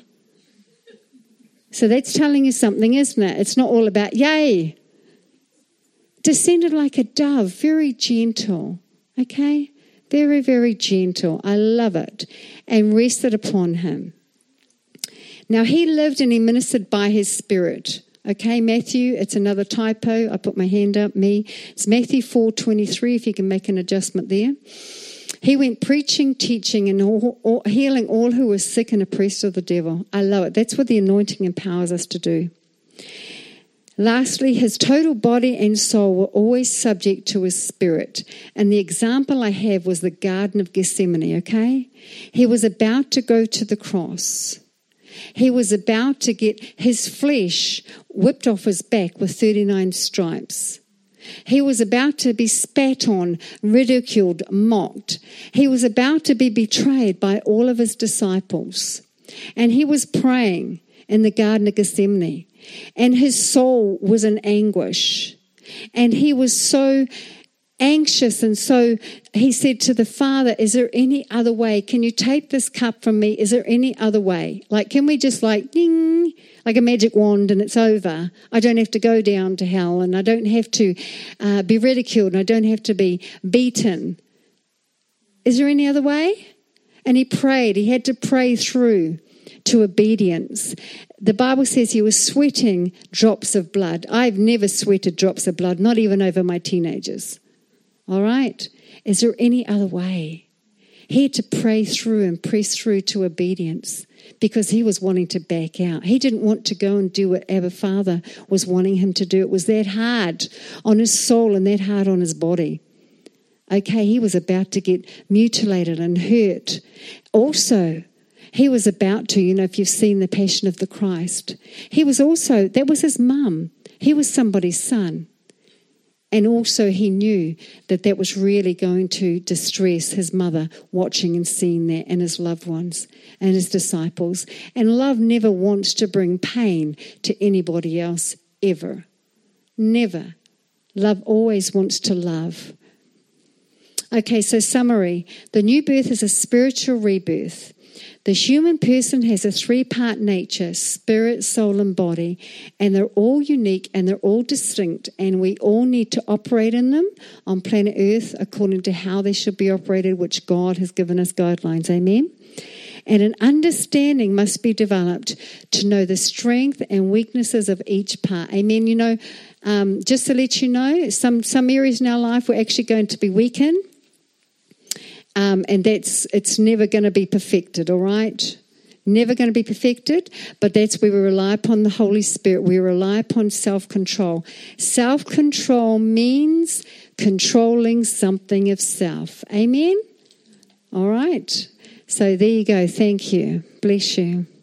So that's telling you something, isn't it? It's not all about yay. Descended like a dove, very gentle, okay? Very, very gentle. I love it. And rested upon him. Now, he lived and he ministered by his Spirit. Okay, Matthew, it's another typo. I put my hand up, me. It's Matthew four twenty-three, if you can make an adjustment there. He went preaching, teaching, and all, all, healing all who were sick and oppressed of the devil. I love it. That's what the anointing empowers us to do. Lastly, his total body and soul were always subject to his spirit. And the example I have was the Garden of Gethsemane, okay? He was about to go to the cross. He was about to get his flesh whipped off his back with thirty-nine stripes. He was about to be spat on, ridiculed, mocked. He was about to be betrayed by all of his disciples. And he was praying in the Garden of Gethsemane. And his soul was in anguish. And he was so anxious, and so he said to the Father, is there any other way? Can you take this cup from me? Is there any other way? Like, can we just like, ding, like a magic wand and it's over? I don't have to go down to hell, and I don't have to uh, be ridiculed, and I don't have to be beaten. Is there any other way? And he prayed. He had to pray through to obedience. The Bible says he was sweating drops of blood. I've never sweated drops of blood, not even over my teenagers. All right? Is there any other way? He had to pray through and press through to obedience because he was wanting to back out. He didn't want to go and do what Abba Father was wanting him to do. It was that hard on his soul and that hard on his body. Okay, he was about to get mutilated and hurt. Also, he was about to, you know, if you've seen The Passion of the Christ, he was also, that was his mum. He was somebody's son. And also he knew that that was really going to distress his mother, watching and seeing that, and his loved ones and his disciples. And love never wants to bring pain to anybody else, ever. Never. Love always wants to love. Okay, so summary. The new birth is a spiritual rebirth. The human person has a three-part nature, spirit, soul, and body, and they're all unique and they're all distinct, and we all need to operate in them on planet Earth according to how they should be operated, which God has given us guidelines. Amen? And an understanding must be developed to know the strength and weaknesses of each part. Amen? You know, um, just to let you know, some, some areas in our life we're actually going to be weak in. Um, and that's it's never going to be perfected, all right? Never going to be perfected, but that's where we rely upon the Holy Spirit. We rely upon self-control. Self-control means controlling something of self. Amen? All right. So there you go. Thank you. Bless you.